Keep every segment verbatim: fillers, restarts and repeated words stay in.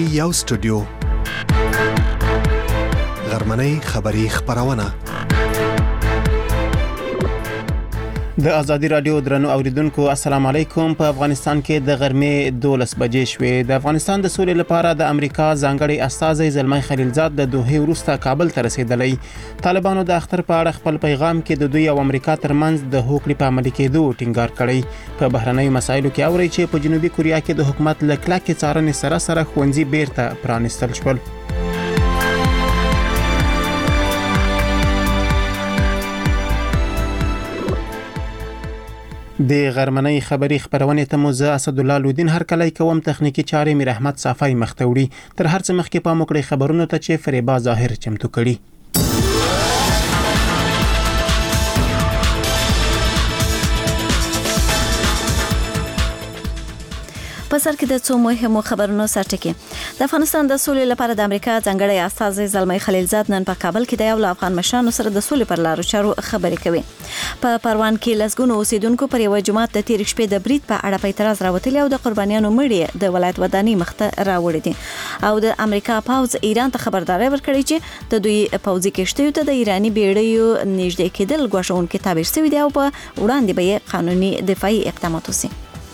یو سټوډیو غرمنۍ خبری خبرونه د ازادي رادیو درنو اوریدونکو السلام علیکم. په افغانستان کې د غرمې دولس بجې شوې. د افغانستان د سولې لپاره د امریکا ځانګړي استازی زلمی خلیلزاد د دوحې وروسته کابل ته رسیدلی. طالبانو د اختر په اړه خپل پیغام کې د دوی او امریکا ترمنځ د هوکړې په عملي کېدو ټینګار کړی. په بهرنیو مسایلو کې اوري چې په جنوبي کوریا کې د حکومت له کلکې څارنې سره سره ښوونځي بیرته پرانیستل شول. د غرمنۍ خبری خبرونه ته مو زه اسد الله لودین هر کله کوم تخنیکی چارې میر احمد صافی مختوري. تر هر څه مخکې په موکړې خبرونو ته چې فریبا ظاهر چمتو کړي. په سر کې د څو مهمو خبرونو سرټکی. د افغانستان د سولې لپاره د امریکا ځانګړي استازی زلمی خلیلزاد نن په کابل کې د یو افغان مشرانو سره د سولې پر لارو چارو خبرې کوي. په پروان کې لسګونو اوسیدونکو پر یو جماعت د تیر شپې د برید په اړه په اعتراض راوتلی او د قربانیانو مړي د ولایت ودانی مخته راوړي دي. او د امریکا پوځ ایران ته خبرداري ورکړي چې د دوی پوځي کشتیو ته د ایرانی بیړیو نږدې کېدل غوښتونکي تعبیر شوی دی او په وړاندې به قانوني دفاعي اقدامات وشي.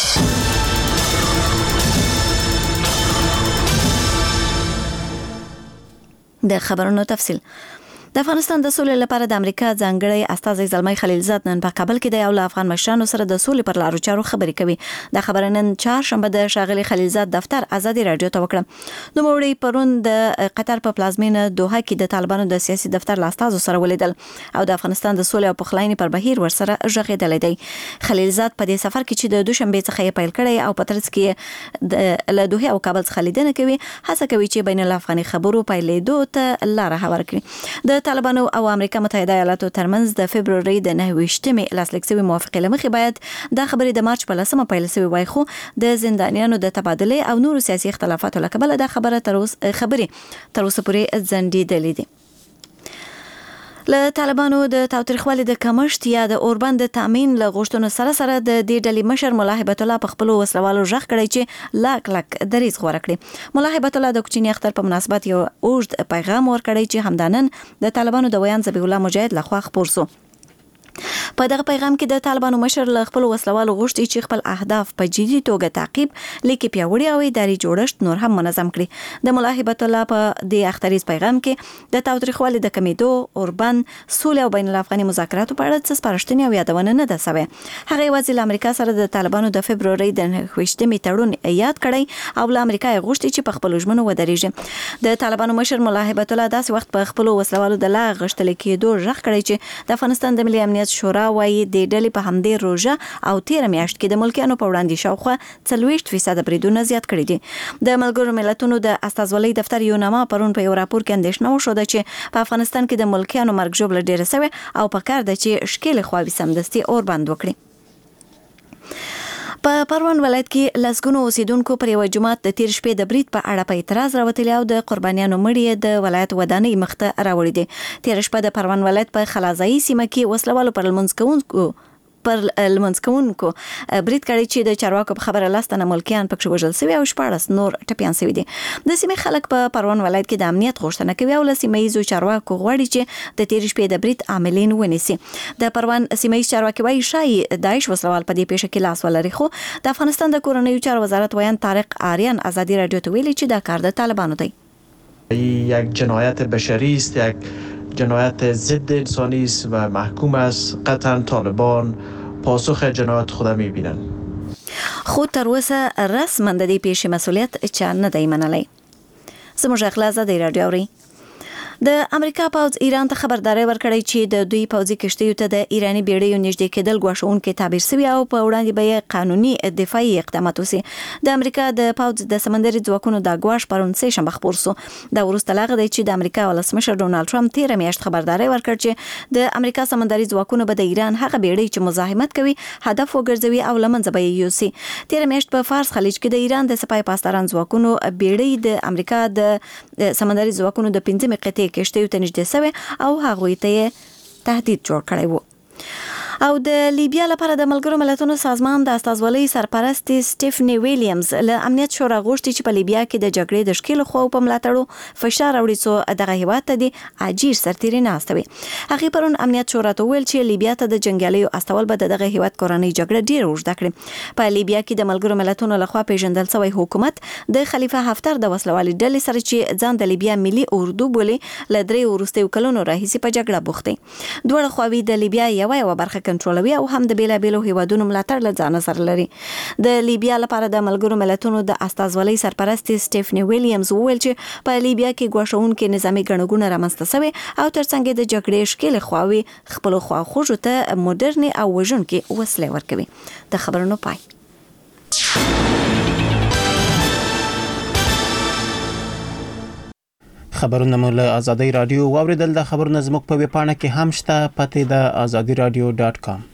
د خبرونو تفصیل. د افغانستان د سولې لپاره د امریکا ځانګړي استازی زلمی خلیلزاد نن په کابل کې د یو افغان مشرانو سره د سولې پر لارو چارو خبرې کوي. د خبرې نن چهارشنبه د شاغلي خلیلزاد دفتر ازادي رادیو ته وکړه. د موړی پرون د قطر په پلازمینه دوحه کې د طالبانو د سیاسي دفتر لاستازو سره ولیدل او د افغانستان د سولې او پخلاینې پر بهیر ورسره ژغېدل دی. خلیلزاد په دې سفر کې چې د دوشنبه څخه یې پیل کړی او په ترڅ کې د له دوحه او کابل څخه لیدنه کوي، هڅه کوي چې بین الافغاني خبرو پیلېدو ته لار هوار کړي. د طالبانو او امریکا متحده ایالاتو ترمنځ د فبروري د نهه ویشتمې لاسلیک شوی موافقه لمخې باید د خبرې د مارچ په لسمه پیل شوی وای، خو د زندانیانو د تبادله او نورو سیاسي اختلافاتو له کبله د خبره تر اوسه خبرې تر اوسه پورې ځنډېدلې دي. له طالبانو د تاوتریخوالي د کمښت یا د اوربند د تامین له غوښتنو سره سره د دې ډلې مشر ملا هیبت الله په خپل وسلوالو ژغ کړی چې لاک لاک دریځ غوړه کړي. ملا هیبت الله د کوچني اختر په مناسبت یو اوږد پیغام ورکړی چې همدانن د طالبانو د ویان ذبیح الله مجاهد لخوا خپور شو. په دغه پیغام کې د طالبانو مشر له خپل وسلوالو غوښتي چې خپل اهداف په جدي توګه تعقیب لیکي پیاوړي او اداري جوړښت نور هم منظم کړي. د ملا هیبت الله په د اختریز پیغام کې د تاوتریخوالي د کمیدو، اوربند، سولې او بین الافغاني مذاکراتو په اړه څه سپارښتنې او یادونه نه ده شوې. هغه یوازې له امریکا سره د طالبانو د فبروري د نهه ویشتمې تړون یاد کړی او له امریکا یې غوښتي چې په خپل ژمنو ودرېږي. د طالبانو مشر ملا هیبت الله داسې وخت په خپل وسلوالو د لا غښتل کېدو ژغ کړی چې د افغانستان د ملي امنیت شورا وايي د ډلې په همدې روزه او تیر میاشت کې د ملکیانو په وړاندې شاوخوا څلوېښت فیصد بریدونه زیات کړي دي. د ملګرو ملتونو د استازولۍ دفتر یو نامه پرون په یو راپور کې اندېښنه وښوده چې په افغانستان کې د ملکیانو مرګ ژوبله ډېره سوې او په کار ده چې ښکېلې خواوې سمدستي اور بند وکړي. په پروان ولایت کې لسګونو اوسیدونکو پر یو جماعت د تیر شپې د برید په اړه په اعتراض راوتلی او د قربانیانو مړي د ولایت ودانی مخته راوړي دي. تیر شپه د پروان ولایت په خلازایي سیمه کې وسلوالو پر لمونځ کوونکو پر لمونځ کوونکو برید کړی چې د چارواکو په خبره لاستنه ملکیان پکې وژل شوي او شپاړس نور ټپیان شوي دي. د سیمې خلک په پروان ولایت کې د امنیت غوښتنه کوي او له سیمه ییزو چارواکو غواړي چې د تیر شپې د برید عاملین ونیسي. د پروان سیمه ییز چارواکي وايي شایي داعش وسلوال په دې پیښه کې لاس ولري، خو د افغانستان د کورنیو چارو وزارت ویان طارق آریان ازادي رادیو ته ویلي چې دا کار د طالبانو دی. یک جنایت بشری است، یک جنایت ضد انسانی است و محکوم است. قطعا طالبان پاسخ جنایت خود می‌بینن. خود تر اوسه رسما د دې پیښې مسؤلیت چا نه دی منلی. زموږ اخلاص د رادیو اوري. د امریکا پوځ ایران ته خبرداري ورکړی چې د دوی پوځي کشتیو ته د ایرانی بیړیو نږدې کېدل غوښتونکي تعبیر شوی او په وړاندې به قانوني دفاعي اقدامات وشي. د امریکا د پوځ د سمندري ځواکونو د غواش پرون سه شنبه خبر شو. دا وروسته لاغه دی چې د امریکا ولسمشر ډونالد ټرمپ تیر میاشت خبرداري ورکړ چې د امریکا سمندري ځواکونو به د ایران هغه بیړۍ چې مزاحمت کوي هدف وګرځوي او لمنځه به یې یوسي. تیر میاشت په فارس خلیج کې د ایران د سپای پاسداران ځواکونو بیړۍ د امریکا د سمندري ځواکونو د پنځمې قطعې کشتیو ته نږدې شوې او هغوی ته تهدید جوړ کړی وو. او د لیبیا لپاره د ملګرو ملتونو سازمان د استازولۍ سرپرست سټيفني ویلیامز له امنیت شورا غوښتي چې په لیبیا کې د جګړې د شکیل خو په ملاتړو فشار راوړي څو دغه هیواد ته د اجیر سرتیري ناستوي. هغه پرون امنیت شورا ته ویل چې لیبیا ته د جنگیالیو استول به دغه هیواد کورنۍ جګړه ډیر اوږده کړي. په لیبیا کې د ملګرو ملتونو لخوا پیژندل شوی حکومت د خلیفہ حفتر د وسلوالي ډلې سره چې ځان د لیبیا ملي اردو بولي لدرې ورستي کلونو راهیسي په جګړه بوخته. دوه خواوی د لیبیا یو یو برخه کنټرولوي او هم د بیلا بیلو هیوادونو ملاتړ له ځان سره لري. د لیبیا لپاره د ملګرو ملتونو د استازولۍ سرپرست سټيفني ویلیامز وویل چې په لیبیا کې ګواښونکي نظامی ګڼګونه رامنځته شوي او ترڅنګ د جګړې شکیل خواوی خپل خواخوږو ته مدرن او وژونکي وسلې ورکوي. د خبرونو پای. خبرونه مو له آزادۍ رادیو واوریدل. د خبرونو زموږ په ویبپاڼه کې هم شته، پته د آزادۍ رادیو ډاټ کام.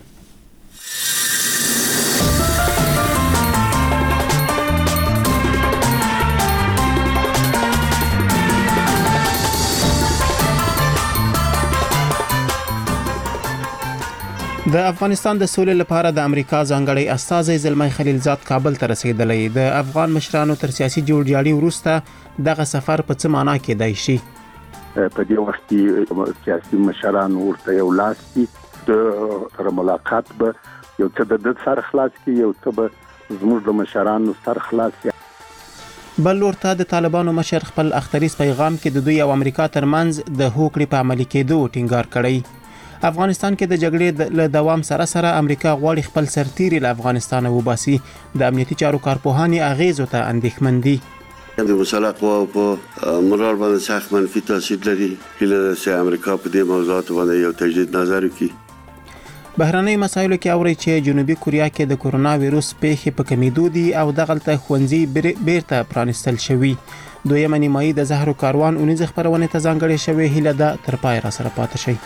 د افغانستان د سولې لپاره د امریکا ځانګړی استازی زلمی خلیلزاد کابل ته رسیدلی. د افغان مشرانو تر سیاسي جوړجاړي وروسته دغه سفر په څه معنا کېدای شي؟ په دې وخت کې سیاسي مشران ورته یو لاس دي د سره ملاقات به یو څه د سر خلاص کې یو څه به زموږ د مشرانو سر خلاص کې. بل ورته د طالبانو مشر خپل اختریز پیغام کې د دوی او امریکا ترمنځ د هوکړې په عملي کېدو ټینګار کړی. افغانستان کې د جګړې له دوام سره سره امریکا غواړي خپل سرتیري له افغانستان وباسي. د امنیتي چارو کارپوهان اغیزو ته اندېښمن دي. د مسلح قواو په مرار باندې سخت منفي تاثیر لري. هیله ده چې امریکا په دې موضوعاتو باندې یو تجدید نظر وکړي. بهرنۍ مسایلو کې اوري چې جنوبي کوریا کې د کورونا وایروس پیښې په کمیدو دي او دغلته ښوونځي بیرته پرانستل شوي. دویمه نیمایي د زهرو کاروان اونیزه خپرونې ته ځانګړې شوې. هیله ده تر پای را سره پاتې شي.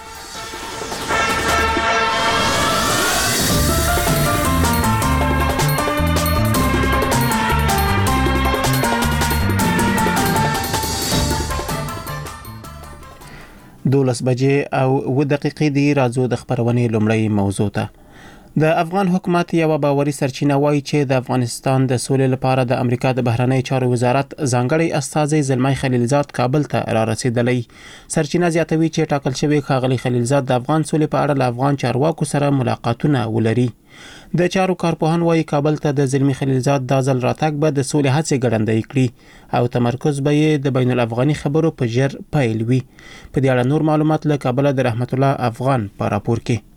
دولس بجې او اوه دقیقې دی. راځو د خبرونې لومړی موضوع ته. د افغان حکومت یو باوري سرچینه وایي چې د افغانستان د سولې لپاره د امریکا د بهرنی چارو وزارت ځانګړی استازی زلمی خلیلزاد کابل ته را رسیدلی. سرچینه زیاتوي چې ټاکل شوی ښاغلی خلیلزاد د افغان سولې په اړه له افغان چارواکو سره ملاقاتونه ولري. د چارو کارپوهان وایي کابل ته د زلمی خلیلزاد د ځل راتګ به د سولې هڅې ګړندۍ کړي او تمرکز به یې د بین الافغاني خبرو په ژر پیل وي. په دې اړه نور معلومات له کابل د رحمت الله افغان په راپور کې.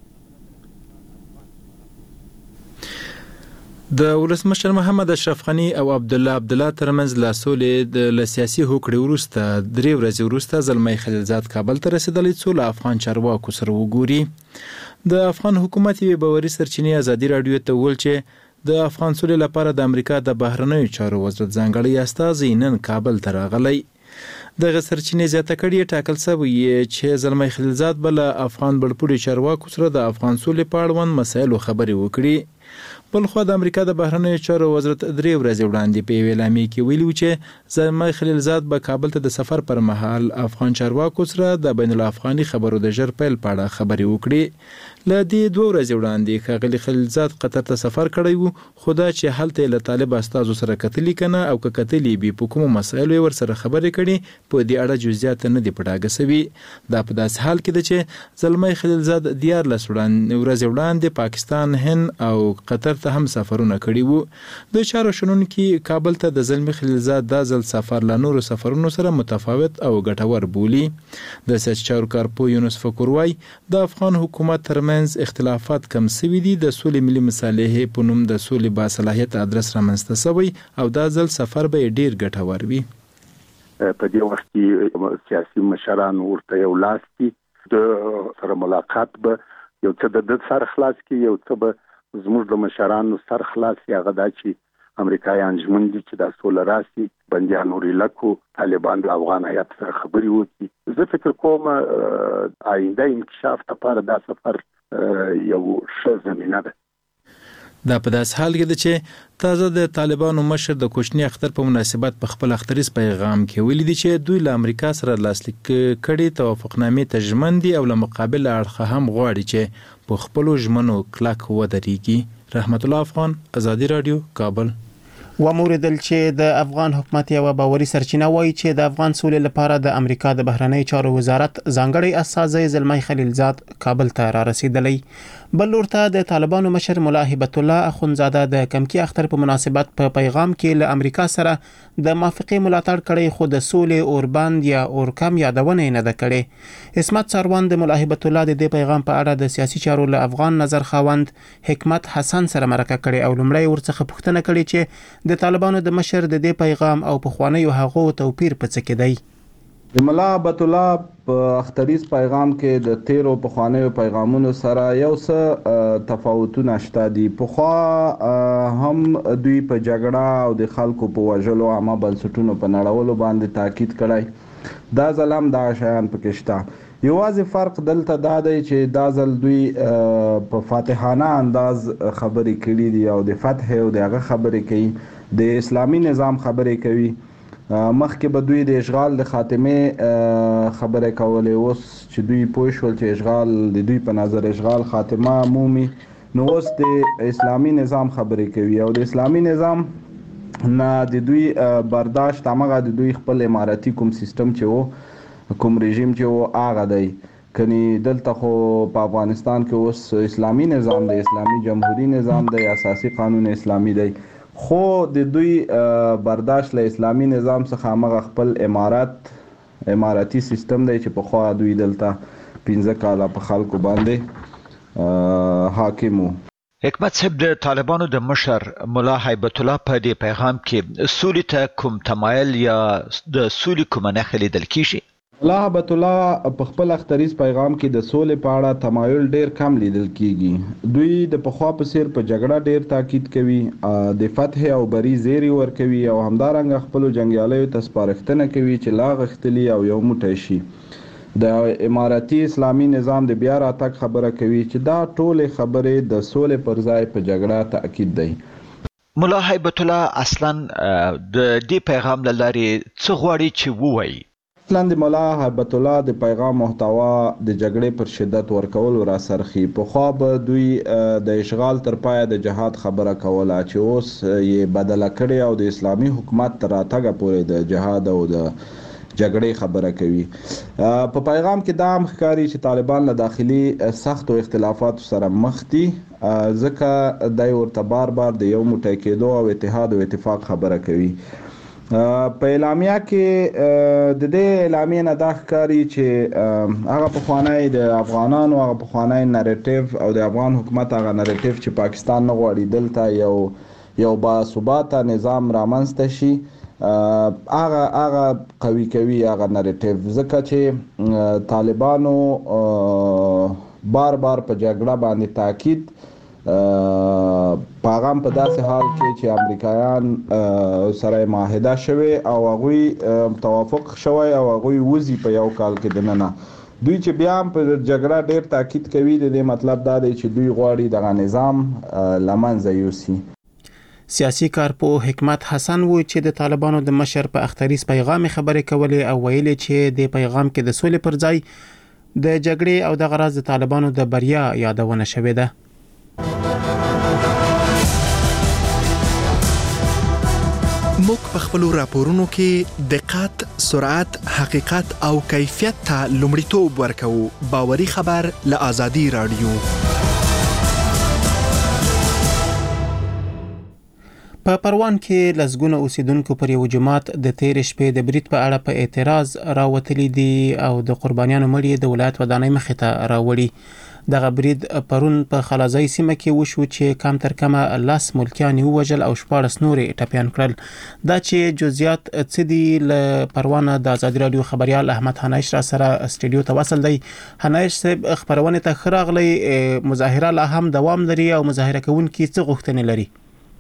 د ولسمشر محمد اشرف غنی او عبد الله عبد الله ترمنځ لا سولې د سیاسي هوکړې وروسته درې ورځې وروسته زلمی خلیلزاد کابل ته رسیدلی څو له افغان چارواکو سره وګوري. د افغان حکومت یوې باوري سرچینې ازادي رادیو ته ویل چې د افغان سولې لپاره د امریکا د بهرنیو چارو وزارت ځانګړی استازی نن کابل ته راغلی. دغه سرچینې زیاته کړي ټاکل شوی چې زلمی خلیلزاد بل افغان بړپوړي چارواکو سره د افغان سولې په اړوند مسایلو خبرې وکړي. بل خو د امریکا د بهرنیو چارو وزارت درې ورځې وړاندې په یوې اعلامیه کې ویلي چې زلمی خلیلزاد به کابل ته د سفر پر مهال افغان چارواکو سره د بین الافغاني خبرو د ژر پیل په اړه خبرې وکړي. له دې دوه ورځې وړاندې ښاغلي خلیلزاد قطر ته سفر کړی و، خو دا چې هلته له طالب استازو سره کتلي کنه او که کتلي به په کومو مسایلو ور سره خبرې کړي په دې اړه جزئیات نه دي پټاګه سوي. دا په داس حال کې ده چې زلمی خلیلزاد دیارلس ورځې وړاندې پاکستان، هند او قطر ته هم سفرونه کړي وو. د چارو شنونکي کابل ته د زلمی خلیلزاد د ځل سفر له نورو سفرونو سره متفاوت او ګټور بولي. د سیاسي چارو کارپوه یونس فکر وایي د افغان حکومت ترمنځ اختلافات کم سوي دي. د سولې ملي مصالحې په نوم د سولې باصلاحیت ادرس رامنځته سوی او دا ځل سفر به ډیر ګټور وي. په دې وخت کې سیاسي مشران ورته یو لاس دي د سره ملاقات به یو څه د سر خلاص کې یو څه به زموږ د مشرانو سر خلاص هغه دا چې امریکایان ژمن دي چې دا سوله راسي، بندیان ورلکو، طالبان د افغان هیات سره خبرې وکړي. زه فکر کوم آینده انکشاف لپاره دا سفر یو ښه زمینه ده. دا په داس حال کې ده چې تازه د طالبانو مشر د کوچنی اختر په مناسبت په خپل اختریز پیغام کې ویلي دي چې دوی له امریکا سره لاسلیک کړي توافقنامې ته ژمن دي او له مقابل اړخه هم غواړي چې په خپلو ژمنو کلک ودرېږي. رحمت الله افغان، ازادي رادیو، کابل. و موردل چې د افغان حکومت یو باوري سرچینه وایي چې د افغان سولې لپاره د امریکا د بهرنی چارو وزارت ځانګړی استازی زلمی خلیلزاد کابل ته را رسیدلی. بل ورته د طالبانو مشر مولا هبت الله اخونزاده د کمکی اختر په مناسبت په پیغام کې له امریکا سره د موافقه ملاتړ کړي، خو د سولې اوربند یا اورکم یادونه نه ده کړې. اسمت سروان د مولا هبت الله د دې پیغام په اړه د سیاسي چارو له افغان نظر خاوند حکمت حسن سره مرکه کړي او لومړی ورڅخه پوښتنه کړي چې د طالبانو د مشر د دې پیغام او په خوانیو هغو توپیر په څه کې دی. د مولا هبت الله په اختریز پیغام کې د تیرو په خوانیو پیغامونو سره یو څه تفاوتونه شته دي. پخوا هم دوی په جګړه او د خلکو په وژلو عامه بنسټونو په نړولو باندې تاکید کړی، دا ځل هم دا شیان پکې شته. یوازې فرق دلته دا دی چې دا ځل دوی په فاتحانه انداز خبرې کړي دي او د فتح او د هغه خبرې کوي، د اسلامي نظام خبرې کوي. مخکې به دوی د اشغال د خاتمه خبره کولې، اوس چې دوی پوه شول چې اشغال د دوی په نظر اشغال خاتمه مومي، نو اوس د اسلامي نظام خبرې کوي او د اسلامي نظام نه د دوی برداشت همغه د دوی خپل اماراتي کوم سیستم چې وو، کوم رژیم چې وو، هغه دی. کني دلته خو په افغانستان کې اوس اسلامي نظام دی، اسلامي جمهوری نظام دی، اساسي قانون اسلامي دی، خو د دوی برداشت له اسلامي نظام څخه هغه خپل امارات اماراتي سیستم دی چې په خوا دوی دلته پنځه کاله په خلکو باندې حاکم وو. حکمت صاحب، د طالبانو د مشر مولا هبت الله په دې پیغام کې سولې ته کوم تمایل یا د سولې کومه نښه لیدل کیږي؟ مولا هبت الله په خپل اختریز پیغام کې د سولې په اړه تمایل ډیر کم لیدل کیږي. دوی د پخوا په څیر په جګړه ډیر تاکید کوي، د فتح او بری زیری ورکوي او همدارنګه خپل جنگیالیو ته سپارښتنه کوي چې لا غښتلي او یو موټی شي. د اماراتي اسلامي نظام د بیا راتګ خبره کوي چې دا ټولې خبرې د سولې پر ځای په جګړه تاکید دی. مولا هبت الله اصلا د دې پیغام له لارې څه غواړي چې ووایي؟ اصلا د مولا هبت الله د پیغام محتوا د جګړې پر شدت ورکول را سرخي. پخوا به دوی د اشغال تر پایه د جهاد خبره کوله، چې اوس یې بدله کړې او د اسلامي حکومت تر راتګه پورې د جهاد او د جګړې خبره کوي. په پیغام کې دا هم ښکاري چې طالبان له داخلي سختو اختلافاتو سره مخ دي، ځکه دی ورته بار بار د یو موټی کېدو او اتحاد او اتفاق خبره کوي. په اعلامیه کې د دې اعلامیې نه دا ښکاري چې هغه پخوانی د افغانانو هغه پخوانی نریټیو او د افغان حکومت هغه نریټیو چې پاکستان نه غواړي دلته یو یو باثباته نظام رامنځته شي، هغه هغه قوي کوي هغه نریټیو، ځکه چې طالبانو بار بار په جګړه باندې تاکید پیغام په داسې حال کې چې امریکایان سره معاهده شوی او هغوی توافق شوی او هغوی وزي په یو کال کې دننه، دوی چې بیا هم په جګړه ډیر تاکید کوي، د دې مطلب دا دی چې دوی غواړي دغه نظام لمنځه یوسي. سیاسي کارپوه حکمت حسن و چې د طالبانو د مشر په اختریز پیغام خبرې کولې او ویلي چې د پیغام کې د سولې پر ځای د جګړې او د غرض د طالبانو د بریا یادونه شوې ده. موږ په خپل راپورونو کې دقت، سرعت، حقیقت او کیفیت ته لومړیتوب ورکوو. باوري خبر له آزادي رادیو. په پروان کې لسګونه اوسیدونکو پر یو جماعت د تیر شپې د برید په اړه په اعتراض راوتلي دي او د قربانیانو مړي د ولایت ودانۍ مخې ته راوړي. دغه برید پرون په خلازای سیمه کې وشو چې کم تر کمه لس ملکیان ووژل او شپاړس نورې ټپیان کړل. دا چې جزئیات څه دي له پروانه د آزادي رادیو خبريال احمد حنایش را سره استودیو ته وصل دی. حنایش صاحب، خبرونه ته خراغلی مظاهره لا هم دوام لري او مظاهره کوونکي څه غوښتنې لري؟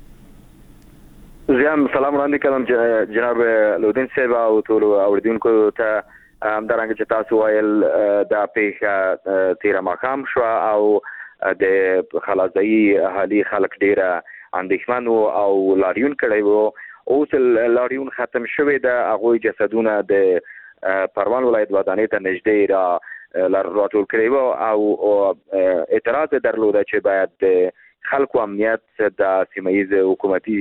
زیان سلام وړاندې کوم جناب لودین صاحب او ټول اوریدونکو ته همدارنګه چې تاسو وایل دا پیښه تیر ماښام شو او د خلاصي اهالي خلک ډیره اندېښمن او لاریون کړی وو. اوس لاریون ختم شوی د هغه جسدونه د پروان ولایت ودانۍ ته نږدې را راټول کړی وو او اعتراض درلوده چې باید د خلکو امنیت د سیمایي حکومتي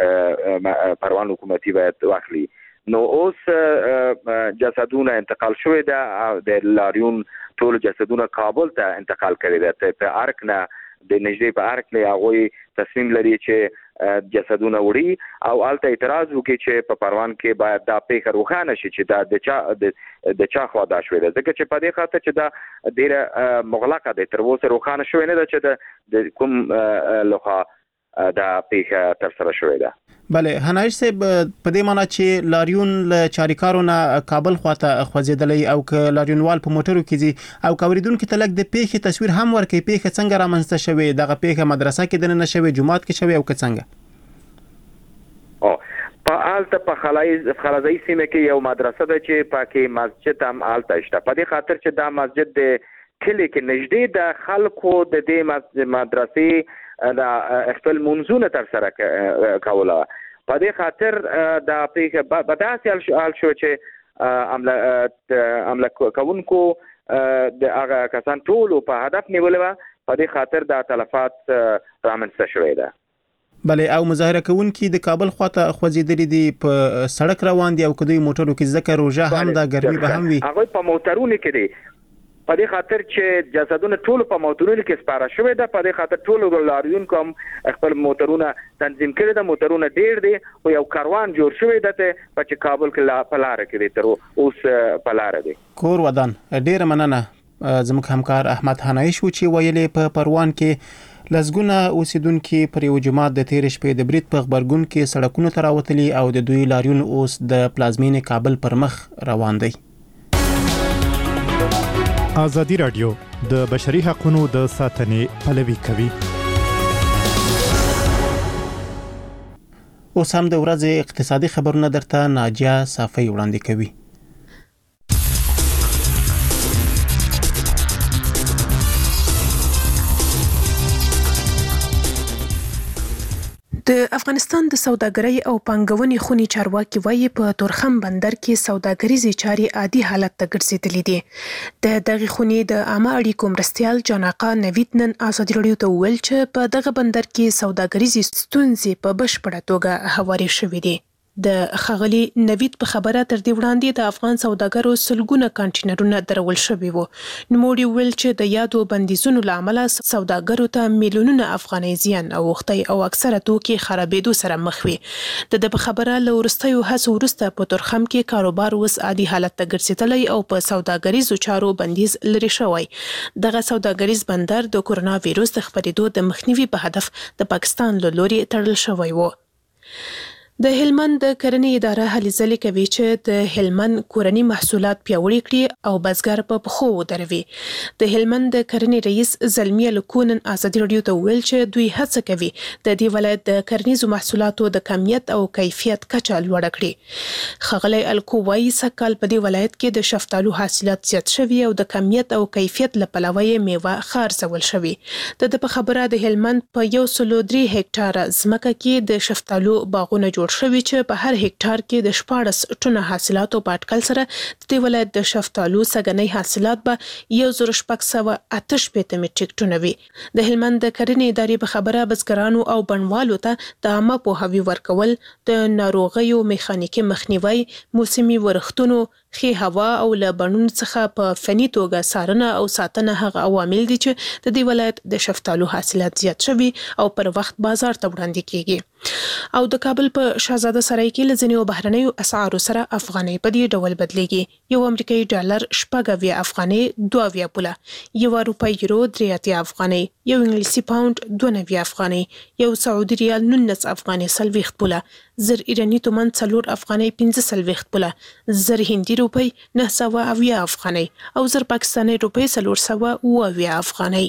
پروان حکومتي باید واخلي. نو اوس جسدونه انتقال شوی ده، د لاریون ټول جسدونه کابل ته انتقال کړي ده. په ارک نه د نږدې په ارک نه هغه تصمیم لري چې جسدونه وړي او الته اعتراض وکړي چې په پروان کې باید دا پیښه روښانه شي چې دا د چا د چا خوا دا شوې ده، ځکه چې په دې خاطر چې دا ډیره مغلقه ده، تر اوسه روښانه شوې نه ده چې د کوم لخوا دا پیښه تر سره شوې ده. بله هنایش صاحب په دې معنی چې لاریون له چاریکارو نه کابل خواته خوځېدلی او که لاریونوال په موټرو کې ځي او کوریدونکو ته لږ د پیښې تصویر هم ورکوي، پیښه څنګه رامنځته شوې، دغه پیښه مدرسه کې دننه شوې، جومات کې شوې او که څنګه؟ او په الته په خلای خلازي سیمه کې یو مدرسه ده چې پکې مسجد هم الته شته. په دې خاطر چې دا مسجد د کلی کې نږدې د خلکو د دې مدرسې دا خپل منځونه تر سره کوله. په دې خاطر دا پیښه په داسې حال شو چې عمله کوونکو د هغه کسان ټول په هدف نیولې وه. په دې خاطر دا تلفات رامنځته شوې ده. بله او مظاهره کوونکي د کابل خواته خوځېدلي دي، په سړک روان دي او که دوی موټرو کې ځکه روژه هم ده، ګرمي به هم وي. هغوی په موټرونو کې دي، په دې خاطر چې جسدونه ټول په موټرونو کې سپاره شوې ده. په دې خاطر ټول لاریون کوم خپل موټرونه تنظیم کړي ده. موټرونه ډیر دي او یو کاروان جوړ شوی ده په چې کابل کې په لار کې دي، تر اوس په لار دي. کور ودان ډیر مننه. زموږ همکار احمد هنایش و چې ویلې په پروان کې لزګونه اوسیدونکو پر یو جماعت د تیر شپې د بریټ په خبرګون کې سړکونو ته راوتلي او د دوی لاریون اوس د پلازمینې کابل پر مخ روان دی. ازادي رادیو د بشري حقوقو د ساتنې پلوي کوي. اوس هم د ورځې اقتصادي خبرونه درته ناجیه صافی وړاندې کوي. د افغانستان د سوداګرۍ او پانګونې خونې چارواکي وایي په تورخم بندر کې سوداګریزې چارې عادي حالت ته ګرځېدلې دي. د دغه خونې د عامه اړیکو مرستیال جاناقا نوید نن ازادي راډیو ته وویل چې په دغه بندر کې سوداګریزې ستونزې په بشپړه توګه هوارې شوې دي. د خغلی نوید په خبره تر دې وړاندې د افغان سوداګرو سلګونه کانټینرونه درول شوي وو. نوموړي ویل چې د یادو بندیزونو له امله سوداګرو ته میلیونونه افغانۍ زیان اوښتی او اکثره توکي خرابېدو سره مخ وي. د ده په خبره له وروستیو هڅو وروسته په تورخم کې کاروبار اوس عادي حالت ته ګرځېدلی او په سوداګریزو چارو بندیز لرې شوی. دغه سوداګریز بندر د کورونا ویروس د خپرېدو د مخنیوي په هدف د پاکستان له لوري تړل شوی و. د هلمند د کرنې اداره هلې ځلې کوي چې د هلمند کورني محصولات پیاوړي کړي او بزګر په پښو ودروي. د هلمند د کرنې رئیس زلمی الکو نن ازادي راډیو ته وویل چې دوی هڅه کوي د دې ولایت د کرنیزو محصولاتو د کمیت او کیفیت کچه لوړه کړي. ښاغلی الکو وایي سږکال په دې ولایت کې د شفتالو حاصلات زیات شوي او د کمیت او کیفیت له پلوه یې میوه ښه ارزول شوي. د ده په خبره د هلمند په یو سلو درې هکټاره ځمکه کې د شفتالو باغونه جوړ شوي چې په هر هکټار کې د شپاړس ټنه حاصلاتو په اټکل سره د دې ولایت د شفتالو سږنی حاصلات به یو زر شپږ سوه اته شپېته میټریک ټنه وي. د هلمند د کرنې ادارې په خبره بزګرانو او بڼوالو ته د عامه پوهاوي ورکول، د ناروغیو میخانیکي مخنیوي، موسمي ورښتونو، ښې هوا او له بڼونو څخه په فني توګه څارنه او ساتنه هغه عوامل دي چې د دې ولایت د شفتالو حاصلات زیات شوي او پر وخت بازار ته وړاندې کیږي. او د کابل په شاهزاده سرای کې له ځینو بهرنیو اسعارو سره افغانۍ په دې ډول بدلیږي. یو امریکایي ډالر شپږ اویا افغانۍ دوه اویا پوله، یو روپۍ یورو درې اتیا افغانۍ، یو انګلیسي پاونډ دوه نوي افغانۍ، یو سعودي ریال نولس افغانۍ څلوېښت پوله، زر ایراني تومن څلور افغانۍ پنځه څلوېښت پوله، زر هندي روپۍ نه سوه اویا افغانۍ او زر پاکستاني روپۍ څلور سوه اوه اویا افغانۍ.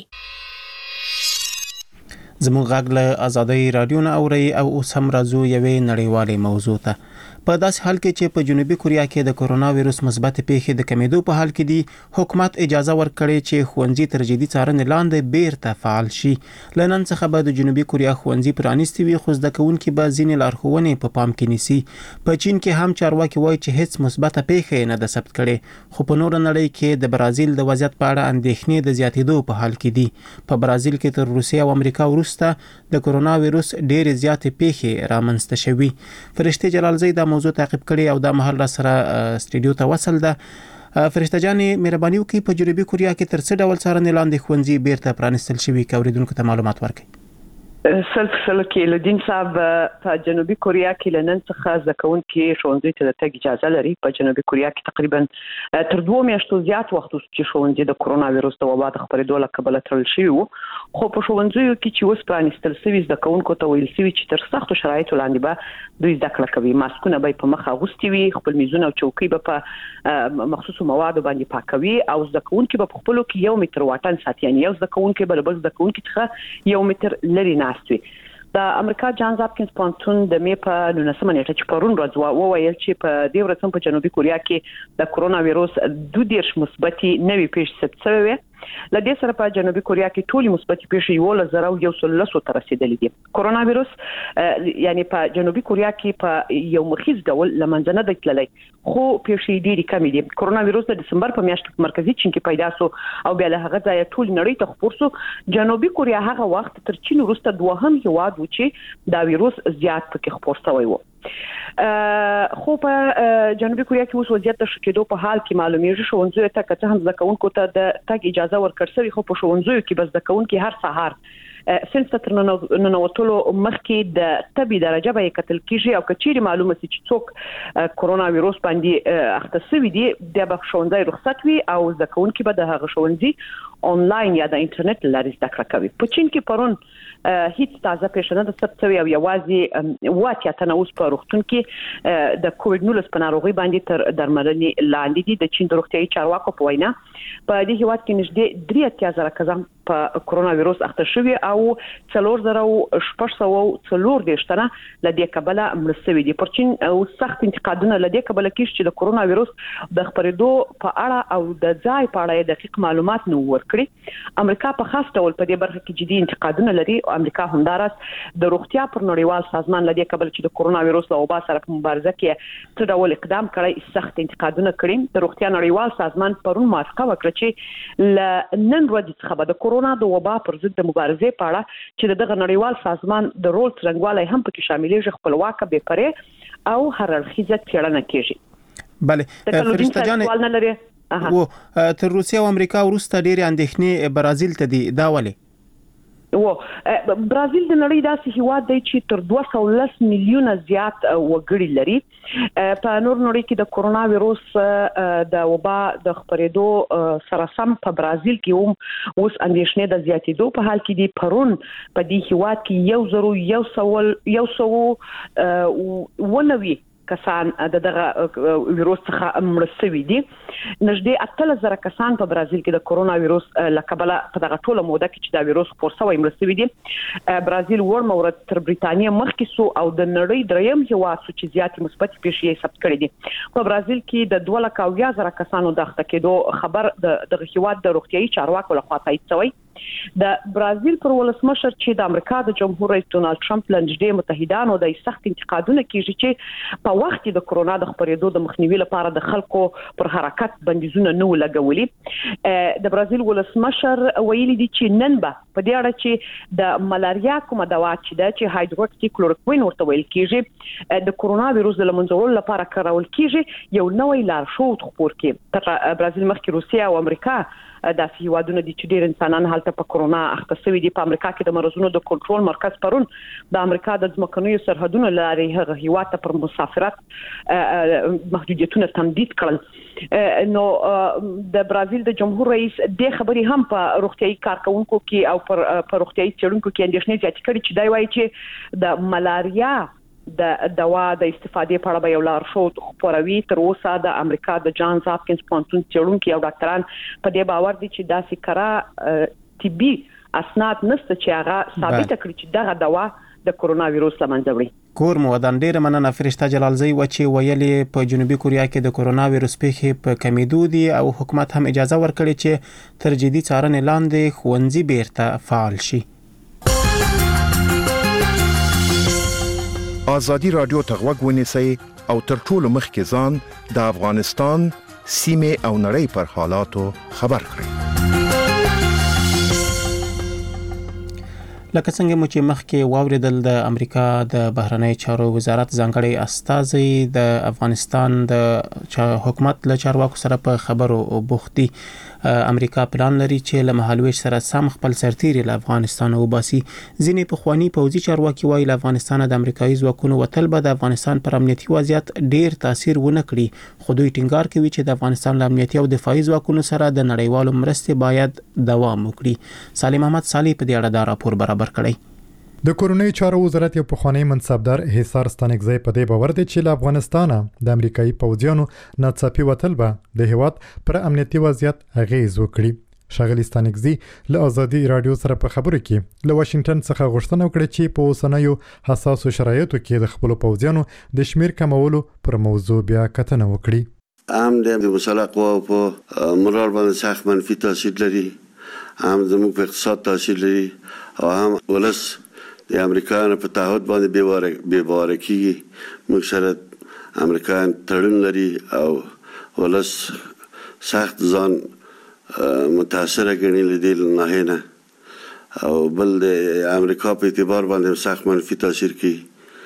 زموږ غږ له ازادۍ رادیو نه اورئ او اوس هم راځو یوې نړیوالې موضوع ته. په داسې حال کې چې په جنوبي کوریا کې د کرونا وایرس مثبت پیښې د کمیدو په حال کې دي، حکومت اجازه ورکړې چې ښوونځي تر جدي څارنې لاندې بیرته فعال شي. له نن څخه به د جنوبي کوریا ښوونځي پرانیستي وي، خو زده کوونکي به ځینې لارښوونې په پام کې نیسي. په چین کې هم چارواکي وایي چې هیڅ مثبت پیښه نه ده ثبت کړې، خو په نور نړۍ کې د برازیل د وضعیت په اړه اندېښنې د زیاتېدو په حال کې دي. په برازیل کې تر روسیې او امریکا وروسته د کرونا وایرس ډېرې زیاتې پیښې رامنځته شوي. فرشته جلالزی دا موضوع تعقیب کړي او دا مهال را سره سټډیو ته وصل ده. فرشته جانې مهرباني وکړئ په جنوبي کوریا کې تر څه ډول څارنې لاندې ښوونځي بیرته پرانیستل شوي که اوریدونکو ته معلومات ورکړئ. سلف سلکی لدین صاحب په جنوبي کوریا کې لنن څخه ځکهونکي ښوونځي ته د تګ اجازه لري. په جنوبي کوریا کې تقریبا تر دوه میاشتو زیات وخت وروسته چې ښوونځي د کرونا وایرس د وبا د خپرېدو له کبله تړل شوي وو، خو په ښوونځیو کې چې اوس پرانیستل شوي زده کوونکو ته ویل شوي چې تر سختو شرایطو لاندې به دوی زده کړه کوي. ماسکونه به په مخ اغوستي وي، خپل میزونه او چوکۍ به په مخصوصو موادو باندې پاکوي او زده کوونکي به په خپلو کې یو متر واټن ساتي، یعنې یو زده کوونکی به له بل زده کوونکي څخه یو متر لرې ناست وي. د امریکا جانز هاپکینز پوهنتون د می په نولسمه نیټه چې پرون ورځ وویل چې په دې ورځ هم په جنوبي کوریا کې د کرونا وایرس دوه دیرش مثبتې نوې پیښې ثبت شوې وې. له دې سره په جنوبي کوریا کې ټولې مثبتې پیښې یو زره او یو سل لسو ته رسیدلې دي. کرونا وایرس یعنی په جنوبي کوریا کې په یو مخیز ډول لمنځه نه دی تللی، خو پیښې ډېرې کمې دي. کرونا وایرس د دسمبر په میاشت کې مرکزي چین کې پیدا شو او بیا له هغه ځایه ټول نړۍ ته خپور شو. جنوبي کوریا هغه وخت تر چین وروسته دوهم هیواد و چې دا وایرس زیات پکې خپور شوی و. خو په جنوبي کوریا کې اوس وضعیت د ښه کېدو په حال کې معلومیږي. ښوونځیو ته که څه هم زده کوونکو ته د تګ اجازه ورکړل شوې، خو په ښوونځیو کې به زده کوونکي هر سهار صنف ته تر ننوتلو مخکې د تبې درجه به یې کتل کېږي او که چیرې معلومه شي چې څوک کرونا وایرس باندې اخته شوي دي، بیا به ښوونځی رخصت وي او زده کوونکي به د هغه ښوونځي آنلاین یا د انټرنیټ له لارې زده کړه کوي. په چین کې پرون هیڅ تازه پیښه نه ده ثبت شوې او یوازې اووه اتیا تنه اوس په روغتون کې د کووډ نولس په ناروغۍ باندې تر درملنې لاندې دي. د چین د روغتیايي چارواکو په وینا په دې هیواد کې نږدې درې اتیا زره کسان په کرونا وایرس اخته شوي او څلور زره شپږ سوه څلور دېرش تنه له دې کبله مړه شوي دي. پر چین سخت انتقادونه له دې کبله کېږي چې د کرونا وایرس د خپرېدو په اړه او د ځای په اړه دقیق معلومات نه ورکړي. امریکا په خاص ډول په دې برخه کې جدي انتقادونه لري. امریکا همداراز د روغتیا پر نړیوال سازمان لدې کبل چې د کرونا وایرس له وبا سره په مبارزه کې څه ډول اقدام کړی، سخت انتقادونه کړي. د روغتیا نړیوال سازمان پرون موافقه وکړه چې ل نن ورځې څخه به د کرونا د وبا پر ضد د مبارزې په اړه چې دغه نړیوال سازمان د رول څرنګوالی هم پکې شاملېږي، خپلواکه بې پرې او هر اړخیزه څېړنه کېږي. بله فرشته جانې و تر روسیې او امریکا وروسته ډېرې اندېښنې برازیل ته دي، دا ولې؟ و برازیل د نړۍ داسې هیواد دی چې تر دوه سوه لس میلیونه زیات وګړي لري. په نور نړۍ کې د کرونا وایرس د وبا د خپرېدو سره سم په برازیل کې هم اوس اندېښنې د زیاتېدو په حال کې دي. پرون په دې هیواد کې یو زرو یو سوه یو سوه اووه نوي کسان د دغه وایرس څخه مړه شوي دي. نږدې اتلس زره کسان په برازیل کې د کرونا وایرس له کبله په دغه ټوله موده کې چې دا وایرس خپور شوی مړه شوي دي. برازیل ور مورد تر برېټانیا مخکې سو او د نړۍ دریم هیواد سو چې زیاتې مثبتې پیښې یې ثبت کړي دي. په برازیل کې د دوه لکه اویا زره کسانو د اخته کېدو خبر د دغه هیواد د روغتیايي چارواکو لخوا تایید شوی. د برازیل پر ولسمشر چې د امریکا د جمهور رئیس ډونالد ټرمپ لنډې متحدانو د سخت انتقادونه کیږي چې په وخت د کرونا د خپرېدو د مخنیوي لپاره د خلکو پر حرکت بندیزونه نه لګولي. د برازیل ولسمشر ویلي دي چې نن به په دې اړه چې د ملاریا کومه دوا چې د چې هایدروکسي کلوروکوین ورته ویل کیږي د کرونا وایرس د لمنځلو لپاره کارول کیږي، یو نوې لارښود خپور کړي. تر برازیل مخکې روسیا او امریکا داسې هیوادونه دي چې ډېر انسانان هلته په کرونا اخته شوي دي. په امریکا کې د مرضونو د کنټرول مرکز پرون د امریکا د ځمکنیو سرحدونو له لارې هغه هیواد ته پر مسافرت محدودیتونه تمدید کړل. نو د برازیل د جمهور رئیس د خبري هم په روغتيایي کارکونکو کې او پر روغتيایي څېړونکو کې اندېښنې زیاتې کړې چې دا وایي چې د ملاریا د دوا د استفادې په اړه یو لارښود خپروي. تر اوسه د امریکا د جانز هاپکینز پوهنتون څېړونکي او ډاکټران په دې باور دي چې داسې کره طبي اسناد نشته چې هغه ثابت کړي چې دغه دوا د کرونا وایرس لمنځه وړي. کور مو ودان ډیره مننه فرشته جلالزی و چې ویلې په جنوبي کوریا کې د کورونا وایرس پیښې په کمیدو دي او حکومت هم اجازه ورکړي چې تر جدي څارنې لاندې ښوونځي بیرته فعال شي. آزادي رادیو ته غوږ ونیسئ او تر ټولو مخکې ځان د افغانستان سیمې او نړۍ پر حالاتو خبر کړئ. لکه څنګه مو چې مخکې واوریدل د امریکا د بهرنی چارو وزارت ځانګړی استازی د افغانستان د حکومت له چارواکو سره په خبرو بوختي. امریکا پلان لري چې له مهالويش سره سم خپل سرتیري له افغانستان وباسي. ځینې پخوانی پوځي چارواکي وایي له افغانستان د امریکایي ځواکونو وتل به د افغانستان پر امنیتي وضعیت ډیر تاثیر ونه کړي، خو دوی ټینګار کوي چې د افغانستان له امنیتي او دفاعي ځواکونو سره د نړیوالو مرستې باید دوام وکړي. سالم احمد صالح په دې اړه دا راپور برابر کړی. د کورونی چارو وزارت یو پخوانی منصبدار حصار ستانکزی په دې باور دی چې له افغانستانه د امریکایي پوځیانو ناڅاپي وتل به د هیواد پر امنیتي وضعیت اغیز وکړي. ښاغلی ستانکزی له آزادي رادیو سره په خبرو کې له واشنگټن څخه غوښتنه وکړه چې په اوسنیو حساسو شرایطو کې د خپل پوځیانو د شمیر کمولو پر موضوع بیا کتنه وکړي. هم د مسلح قواو په مرال باندې سخت منفي تاثیر لري، هم زموږ په اقتصاد تاثیر لري او هم ولس د امریکایانو په تعهد باندې بې باوره کیږي. موږ سره امریکایان تړون لري او ولس سخت ځان متاثره ګڼي له دې ناحیې نه، او بل د امریکا په اعتبار باندې سخت منفي تاثیر کوي.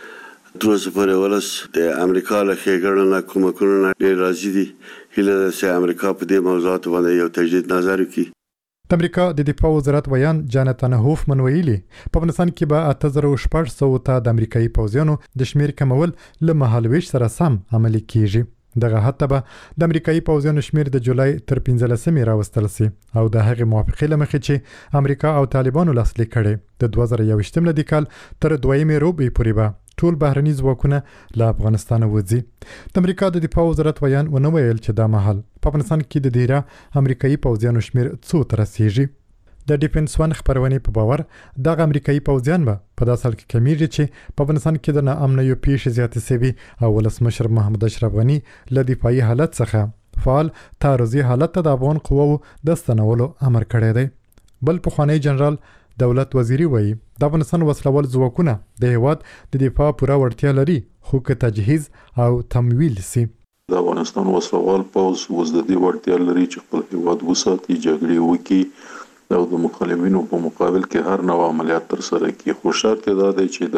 تر اوسه پورې ولس د امریکا له ښېګڼو نه کومکونو نه ډېر راضي دي. هیله ده چې امریکا په دې موضوعاتو باندې یو تجدید نظر وکړي. د امریکا د دفاع وزارت ویان جانتن هوفمن ویلي په افغانستان کې به اته زره شپږ سوه ته د امریکایي پوځیانو د شمیر کمول له مهالويش سره سم عملي کیږي. دغه حتی به د امریکایي پوځیانو شمیر د جولای تر پنځلسمې راوستل سي او د هغې موافقې له مخې چې امریکا او طالبانو لاسلیک کړي د دوه زره یوویشتم لدی کال تر دویمې روبې پورې به ټول بهرني ځواکونه له افغانستان وځي. د امریکا د دفاع وزارت ویان ونه ویل چې دا مهال په افغانستان کې د ډیره امریکایي پوځیانو شمیر څو ته رسیږي. د ډیفنس ون خبرونې په باور دغه امریکایي پوځیان به په داسې حال کې کمیږي چې په افغانستان کې د ناامنیو پیښې زیاتې شوي او ولسمشر محمد اشرف غني له دفاعي حالت څخه فعال تعرضي حالت ته د افغان قواو د ستنولو امر کړی دی. بل پخوانی جنرال دولت وزیری وایي د افغانستان وسلوال ځواکونه د هیواد د دفاع پوره وړتیا لري، خو که تجهیز او تمویل سي. د افغانستان وسلوال پوځ اوس د دې وړتیا لري چې خپل هیواد وساتي، جګړې وکړي او د مخالفینو په مقابل کې هر نوع عملیات ترسره کړي. خو شرط دا دی چې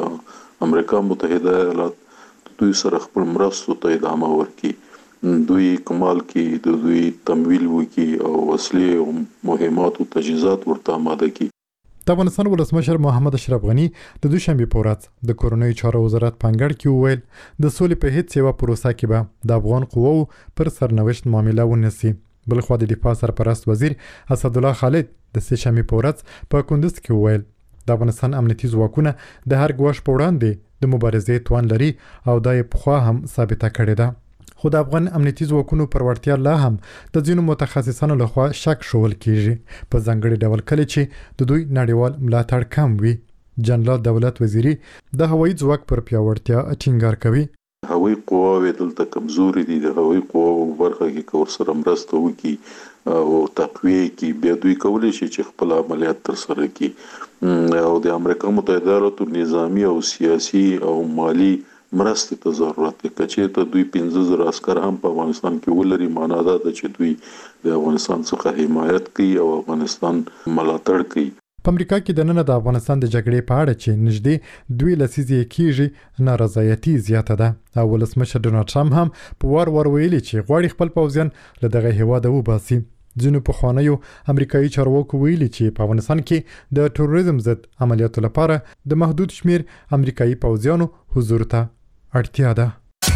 د امریکا متحده ایالات دوی سره خپل مرستو ته ادامه ورکړي، دوی کمال کې د دوی تمویل وکړي او وسلې او مهمات او تجهیزات ورته آماده کړي. د افغانستان ولسمشر محمد اشرف غني د دوشنبه په ورځ د کورونی چارو وزارت پنګړ کې وویل د سولې په هیڅ یوه پروسه کې به د افغان قواو پر سرنوشت معامله ونسي. بلخوا د دفاع سرپرست وزیر اسدالله خالد د سه شنبې په ورځ په کندز کې وویل د افغانستان امنیتي ځواکونه د هر ګواښ په وړاندې د مبارزې توان لري او دا یې پخوا هم ثابته کړې ده. خو د افغان امنیتي ځواکونو پر وړتیا لا هم د ځینو متخصصانو لخوا شک شول کیږي، په ځانګړي ډول کله چې د دوی نړیوال ملاتړ کم وي. جنرال دولت وزیری د هوایي ځواک پر پیاوړتیا ټینګار کوي. هوایي قواوې دلته کمزوري دي، د هوایي قواو برخه کې کور سره مرسته وکړي او تقویه کې بیا دوی کولی شي چې خپل عملیات ترسره کړي او د امریکا متحده ایالاتو نظامی او سیاسي او مالی مرستې ته ضرورت دی. که ته دوی پنځه زره عسکر هم په افغانستان کې ولري، معنا دا ده چې دوی د افغانستان څخه حمایت کوي او افغانستان ملاتړ کوي. په امریکا کې د نن د افغانستان د جګړې په اړه چې نږدې دوی لسیزې کېږي نارضایتي زیاته ده او ولسمشر ډونالډ ټرمپ هم په وار وار ویلي چې غواړي خپل پوځیان له دغه هیواده وباسي. ځینو پخوانیو امریکایي چارواکو ویلي چې په افغانستان کې د تروریزم ضد عملیاتو لپاره د محدود شمیر امریکایي پوځیانو حضور ته اړتیا ده.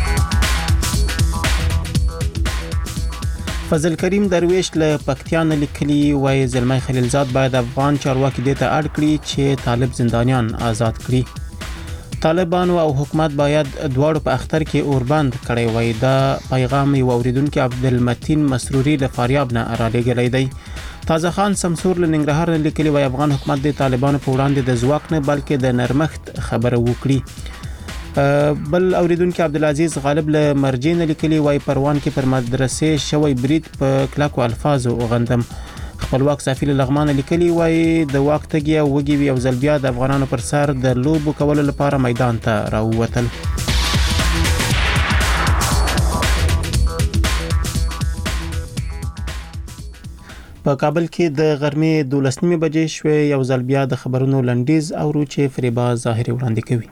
فضل کریم درویش له پکتیان لیکلي وای زلمی خلیلزاد باید افغان چارواکي دې ته اړ کړي چې طالب زندانیان آزاد کړي. طالبانو او حکومت باید دواړو په اختر کې اوربند کړي وای. دا پیغام یو اوریدونکو عبدالمتین مسروري له فاریاب نه رالیږلی دی. تازه خان سمسور له ننګرهار لیکلي وای افغان حکومت د طالبانو په وړاندې د ځواک نه بلکې د نرمښت خبره وکړي. بل اوریدونکو عبدالعزیز غالب له مرجین لیکلي وای پروان کې پر مدرسې شوی برید په کلاکو الفاظو غندم. خپلواک صافی له لغمان لیکلي وای د واک تګي او وګي او زلبیا د افغانانو پر سر د لوبو کولو لپاره میدان ته راووتل. په کابل کې د غرمې دولس نیمې بجې شوې یو ځل بیا د خبرونو لنډیز اورو چې فریبا ظاهري وړاندې کوي.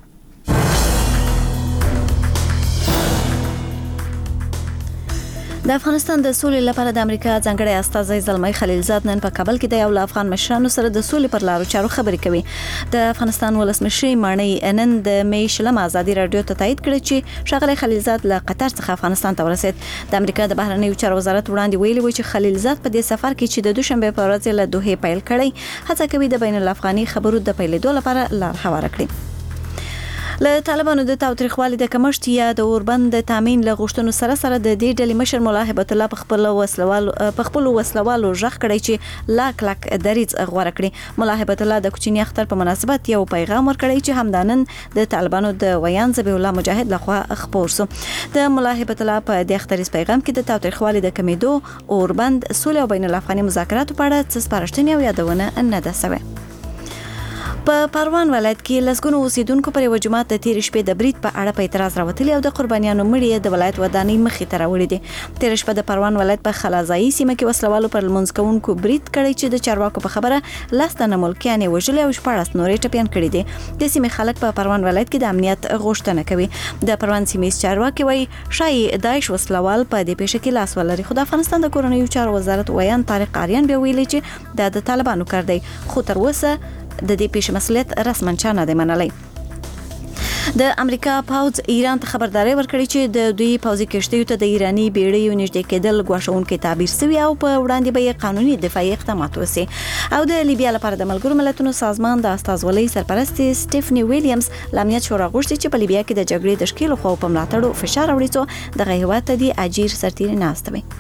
د افغانستان د سولې لپاره د امریکا ځانګړی استازی زلمي خلیلزاد نن په کابل کې د یو افغان مشرانو سره د سولې پر لارو چارو خبرې کوي. د افغانستان ولسمشر مانی نن د مې شلم ازادي رادیو ته تایید کړ چې ښاغلی خلیلزاد له قطر څخه افغانستان ته ورسید. د امریکا د بهرنیو چارو وزارت وړاندې ویلي و چې خلیلزاد په دې سفر کې چې د دوشنبه په ورځ له دوحې پیل کړی هڅه کوي د بین الافغاني خبرو د پیلېدو لپاره لار هواره کړي. له طالبانو د تاوتریخوالي د کمښت یا د اوربند د تامین له غوښتنو سره سره د دې ډلې مشر مولا هبت الله په خپل وسلوال په خپل وسلوالو ژغ کړی چې لاک لاک دریځ غوړه کړي. مولا هبت الله د کوچنی اختر په مناسبت یو پیغام ورکړی چې همدانن د طالبانو د ویان ذبیح الله مجاهد لخوا خپور شو. د مولا هبت الله په د اختریز پیغام کې د تاوتریخوالي د کمیدو اوربند سولې او بین الافغاني مذاکراتو په اړه څه سپارښتنې او یادونه نه ده شوې. په پروان ولایت کې لسګونو اوسیدونکو پر یو جماعت د تیر شپې د برید په اړه په اعتراض راوتلي او د قربانیانو مړي د ولایت ودانۍ مخې ته راوړي دي. تیر شپه د پروان ولایت په خلازایي سیمه کې وسلوالو پر لمونځ کوونکو برید کړی چې د چارواکو په خبره لاس تنه ملکیان وژلي او شپاړس نورې ټپیان کړي دي. د سیمې خلک په پروان ولایت کې د امنیت غوښتنه کوي. د پروان سیمې چارواکي وایي شای داعش وسلوال په دې پیښه کې لاس ولري. خو د افغانستان د کورنیو چارو وزارت ویان طارق آریان به ویلي چې دا د طالبانو کار دی خو تر اوسه د دې پیښې مسؤلیت رسماً چا نه دی منلی. د امریکا پوځ ایران ته خبرداري ورکړي چې د دوی پوځي کشتیو ته د ایرانی بیړیو نږدې کېدل ګواښونکي تعبیر شوی او په وړاندې به یې قانوني دفاعي اقدامات وشي. او د لیبیا لپاره د ملګرو ملتونو سازمان د استازولۍ سرپرست سټیفني ویلیامز له امنیت شورا غوښتي چې په لیبیا کې د جګړې د ښکېلو خواو په ملاتړ فشار راوړي څو دغه هېواد ته د اجیر سرتیري ناسته وي.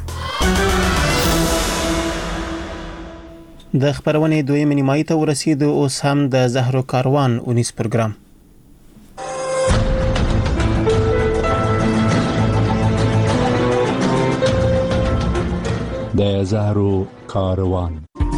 د خبرونې دویمې نیمایي ته ورسېدو. اوس هم د زهرو کاروان اونیس پروګرام. د زهرو کاروان.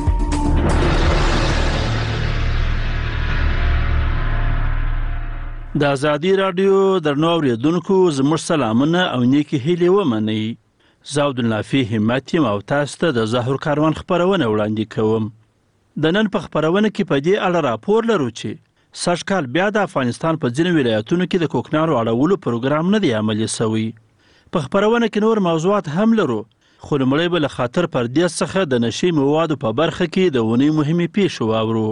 د ازادي رادیو درنو اوریدونکو زموږ سلامونه او نیکی هیلې ومنئ. زه عبدالنافي همت یم او تاسو ته د زهرو کاروان خپرونه وړاندې کوم. د نن په خپرونه کې په دې اړه راپور لرو چې سږ کال بیا د افغانستان په ځینو ولایتونو کې د کوکنارو اړولو پروګرام نه دی عملي شوی. په خپرونه کې نور موضوعات هم لرو خو لومړی به له خاطر پردیس څخه د نشي موادو په برخه کې د اونۍ مهمې پیښې واورو.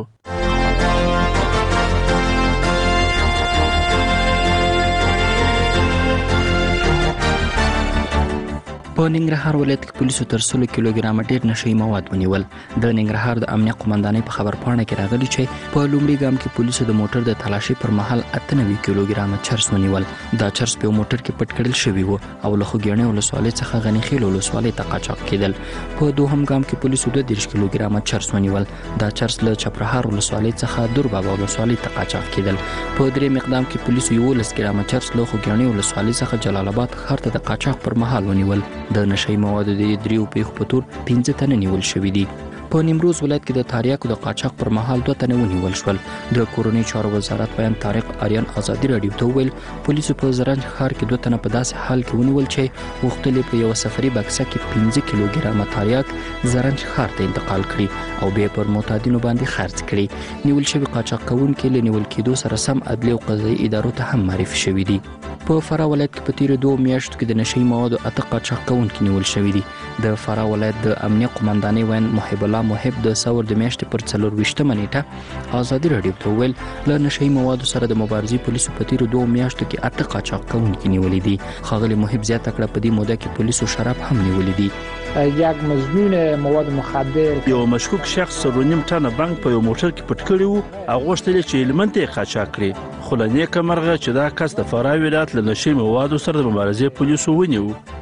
په ننګرهار ولایت کې پولیسو تر سلو کیلوګرام ډیر نشي مواد ونیول. د ننګرهار د امنیت قومندانۍ په خبرپاڼه کې راغلي چې په لومړي ګام کې پولیسو د موټر د تلاشي پر مهال اته نوي کیلوګرام چرس ونیول. دا چرس په موټر کې پټ کړل شوی وو او له خوګیاڼي ولسوالۍ څخه غنی خیل ولسوالۍ ته قاچاق کېدل. په دوهم ګام کې پولیسو دوه دېرش کیلوګرام چرس ونیول. دا چرس له چپرهار ولسوالۍ څخه دور بابا ولسوالۍ ته قاچاق کېدل. په درې مقدام کې پولیسو یولس ګرام چرس له خوګیاڼي ولسوالۍ څخه جلال آباد ښار ته د قاچاق پر مهال ونیول. د نشي مواد د دریو پیښو په تور پنځه تنه نیول شوي دي. په نیمروز ولایت کې د تاریاکو د قاچاق پر مهال دوه تنه ونیول شول. د کورنۍ چارو وزارت بیان طارق آریان ازادي رادیو ته وویل پولیسو په زرنج ښار کې دوه تنه په داسې حال کې ونیول چې غوښتل په یو سفري بکسه کې پنځه کیلوګرام تاریاک زرنج ښار ته انتقال کړي او بیا پر معتادینو باندې خرڅ کړي. نیول شوي قاچاق کوونکي له نیول کېدو سره سم عدلي او قضایي ادارو ته هم معرفي شوي دي. په فراه ولایت کې په تیرو دوه میاشتو کې د نشي موادو اته قاچاق کوونکي نیول شوي دي. د فراه ولایت د امنیت قومندانۍ وین محب الله محب د ثور د میاشتې پر څلرویشتمه نیټه ازادي رادیو ته وویل له نشي موادو سره د مبارزې پولیسو په تیرو دوه میاشتو کې اته قاچاق کوونکي نیولي دي. ښاغلي محب زیاته کړه په دې موده کې پولیسو شراب هم نیولي دي. یک مضمون مواد مخدر یو مشکوک شخص سرونیم ټنه بانک په یو موټر کې پټ کړی وو او غوښتل چې هلمند ته یې قاچاق کړي خو له نیکه مرغه چې دا کس د فراه ولایت له نشي موادو سره د مبارزې پولیسو ونیو.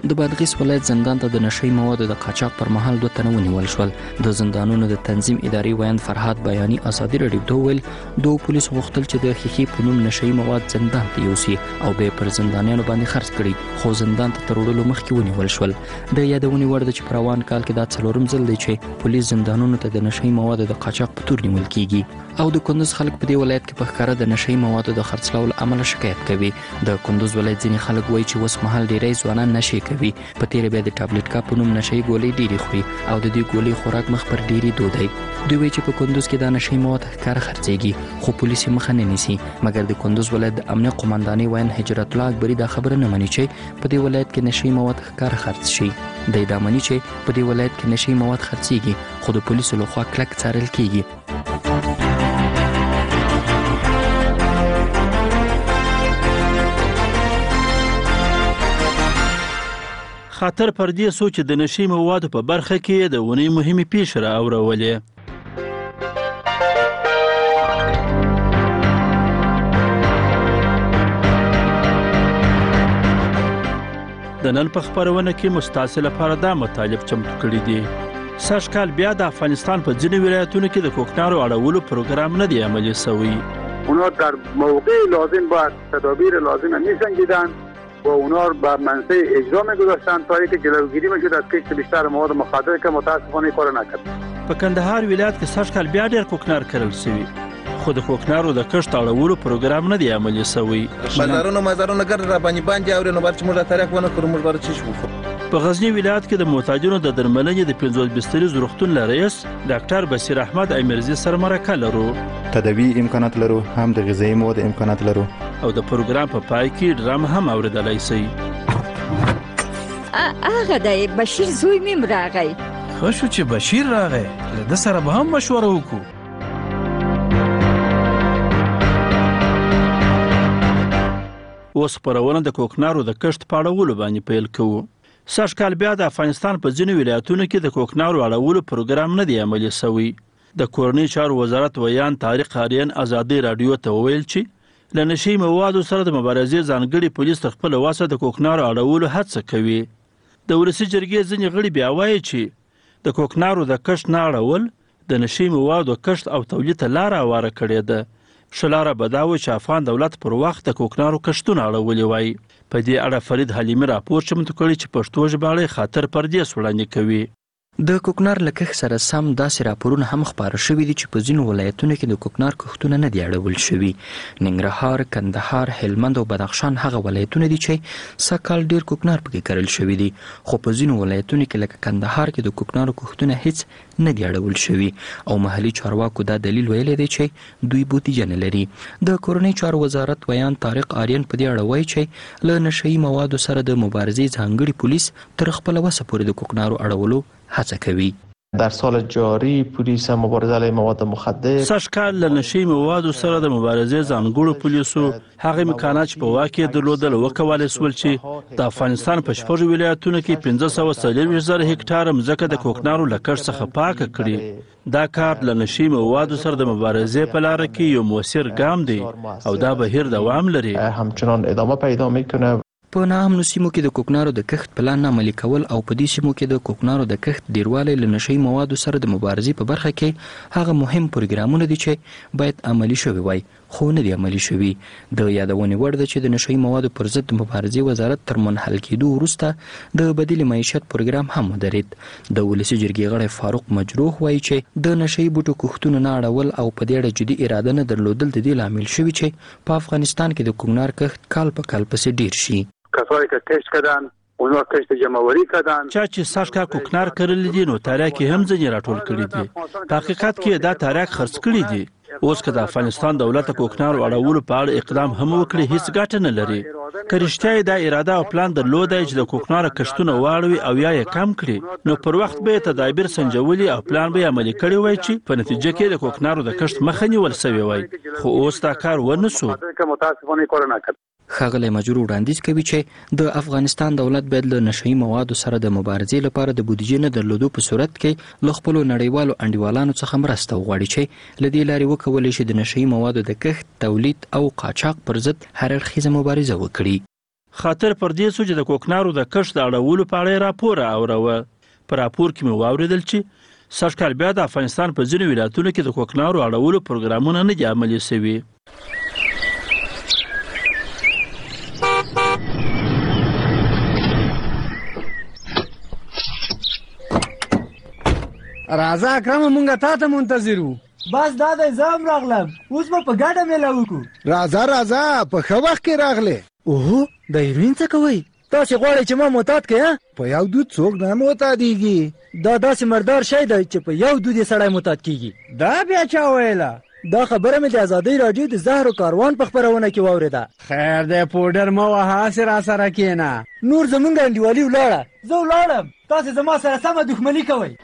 د بادغیس ولایت زندان ته د نشئی موادو د قاچاق پر مهال دوه تنه ونیول شول. د زندانونو د تنظیم اداري ویاند فرهاد بیانی ازادي رادیو ته ویل دوه پولیس غوښتل چې د خیخي په نوم نشئی مواد زندان ته یوسي او به پر زندانیانو باندې خرڅ کړي، خو زندان ته تر وړلو مخکې ونیول شول. د یادونې وړ ده چې په روان کال کې دا څلورم ځل دی چې پولیس زندانونو ته د نشئی موادو د قاچاق په تور نیول کیږي. او د کندوز خلک په دې ولایت کې په ښکاره د نشئی موادو د خرڅلاو له امله شکایت کوي. د کندوز ولایت ځینې خلک وایي چې اوس مهال ډیری ځوانان نشي کوي، په تیره بیا د ټابلیټ کا په نوم نشئی ګولۍ ډیرې خوري او د دې ګولۍ خوراک مخ پر ډیری دود دی. دوی وایي چې په کندوز کې دا نشئی مواد ښکاره خرڅېږي خو پولیس یې مخه نه نیسي. مګر د کندوز ولایت د امنیه قومندانۍ ویاند هجرت الله اکبري دا خبره نه مني چې په دې ولایت کې نشئی مواد ښکاره خرڅ شي. دی دا مني چې په دې ولایت کې نشئی مواد خرڅېږي خو د پولیسو لخوا کلک څارل کیږي. خاطر پر دې سوچ د نشئی موادو په برخه کې د ونې مهمې پیښې را اورولې. د نن په خپرونه کې مستعصل لپاره دا مطالب چمتو کړي دي. سږ کال بیا د افغانستان په ځینې ولایتونو کې د کوکنارو اړولو پروګرام نه دی عملي شوی. اونا در موقع لازم باید تدابیر لازم می‌سنجیدند و اونا رو بر منصه اجرا می‌گذاشتند تا اینکه جلوگیری می‌شد از کشت بیشتر مواد مخدر که متاسفانه کار نکرد. په کندهار ولایت کې سږ کال بیا ډېر کوکنار کرل شوي خو د کوکنارو د کښت اړولو پروګرام نه دی عملي شوی. بازارونه مازارونه ګر را باندې باندې اوري نو بر چې موږ تاریخ ونه کړو موږ بر چې شو. په غزنی ولایت کې د معتادینو د درملنې د پنځوس بستریز روغتون رئیس ډاکټر بصیر احمد ایمرزي سره مرکه لرو. تداوی امکانات لرو، هم د غذایی مواد امکانات لرو او د پروګرام په پای کې ډرام هم اوریدلای شي. هغه د بشیر زوی مې راغی. خو شو چې بشیر راغی له د سره به هم مشوره وکړو. اوس خپرونه د کوکنارو د کښت په اړولو باندې پیل کوو. سږ کال بیا د افغانستان په ځینو ولایتونو کې د کوکنارو اړولو پروګرام نه دی عملي شوی. د کورنۍ چارو وزارت ویان طارق آریان ازادي رادیو ته وویل چې له نشئی موادو سره د مبارزې ځانګړي پولیس تر خپل واسه د کوکنارو اړولو هڅه کوي. د ولسي جرګې ځینې غړي بیا وایي چې د کوکنارو د کښت نه اړول د نشئی موادو کښت او تولید ته لاره هواره کړې ده. شلاره به دا و چې افغان دولت پر وخت د کوکنارو کښتونه اړولي وای. په دې اړه فرید حلیمي راپور چمتو کړی چې پښتو ژباړې خاطر پردیس وړاندې کوي. د کوکنار له کښت سره سم داسې راپورونه هم خپاره شوي دي چې په ځینو ولایتونو کې د کوکنار کښتونه نه دي اړول شوي. ننګرهار، کندهار، هلمند او بدخشان هغه ولایتونه دي چې سږ کال ډېر کوکنار پکې کرل شوي دي، خو په ځینو ولایتونو کې لکه کندهار کې د کوکنارو کښتونه هیڅ نه دي اړول شوي او محلي چارواکو دا دلیل ویلی دی چې دوی بودیجه نه لري. د کورنۍ چارو وزارت ویان طارق آریان په دې اړه وایي چې له نشئی موادو سره د مبارزې ځانګړي پولیس تر خپله وسه پورې د کوکنارو اړولو هڅه کوي. در سال جاری پلیس مبارزه علیه مواد مخدر سږ کال له نشئی موادو سره د مبارزې ځانګړو پولیسو هغه امکانات چې په واک کې درلودل وکولای شول چې د افغانستان په شپږو ولایتونو کې پنځه سوه څلوېښت زره هکټاره مځکه د کوکنارو له کښت څخه پاکه کړي. دا کار له نشئی موادو سره د مبارزې په لاره کې یو مؤثر ګام دی او دا بهیر دوام لري. همچنان ادامه پیدا میکنه. په ناامنو سیمو کې د کوکنارو د کښت پلان عملي کول او په دې سیمو کې د کوکنارو د کښت ډیروالی له نشئی موادو سره د مبارزې په برخه کې هغه مهم پروګرامونه دي چې باید عملي شوي وای خو نه دي عملي شوي. د یادونې وړ ده چې د نشئی موادو پر ضد د مبارزې وزارت تر منحل کېدو وروسته د بدیل معیشت پروګرام هم ودرېد. د ولسي جرګې غړی فاروق مجروح وایي چې د نشئی بوټو کښتونه نه اړول او په دې اړه جدي اراده نه درلودل د دې لامل شوي چې په افغانستان کې د کوکنار کښت کال په کال پسې ډیر شي. کسایی که کشت کردن اونا کشت جمعوری کردن. چا چې سږ کال کوکنار کرلی دي نو تاریخ هم ځینې راټول کړي دي. په حقیقت کې دا تاریخ خرڅ کړي دي. اوس که د افغانستان دولت کوکنارو اړولو په اړه اقدام هم وکړي هیڅ ګټه نه لري. که رښتیا یې دا اراده او پلان درلودی چې د کوکنارو کښتونه واړوي او یا یې کم کړي نو پر وخت به یې تدابیر سنجولي او پلان به یې عملي کړی وای چې په نتیجه کې د کوکنارو د کښت مخه نیول سوی وای. خو اوس دا کار ونه سو. ښاغلی مجروح وړاندیز کوي چې د افغانستان دولت باید له نشئی موادو سره د مبارزې لپاره د بودیجې نه درلودو په صورت کې له خپلو نړیوالو انډیوالانو څخه مرسته وغواړي چې له دې لارې وکولی شي د نشئی موادو د کښت، تولید او قاچاق پر ضد هر اړخیزه مبارزه وکړي. خاطر پر دې سو چې د کوکنارو د کښت د اړولو په اړه راپور اوروه. په راپور کې مې واوریدل چې سږکال بیا د افغانستان په ځینو ولایتونو کې د کوکنارو اړولو پروګرامونه نه دي عملي شوي. راځه اکرم مونږه تا ته منتظر وو. بس دا د زم راغلم اوس به په ګډه میله وکړو. راځه راځه په ښه وخت کې راغلې. اوهو د هیروین څه کوئ؟ تاسې غواړئ چې ما معتاد کړې؟ په یو دود څوک نه معتادېږي. دا داسې مردار شی دی چې په یو دود یې سړی معتاد کېږي. دا بیا چا ویله؟ دا خبره مې د ازادۍ راډیو د زهرو کاروان په خپرونه کې واورېده. خیر دی پوډر مه وهه هسې راسره کښېنه. نور زمونږ انډیوالي ولاړه. زه ولاړم تاسې زما سره سمه دښمني کوئ.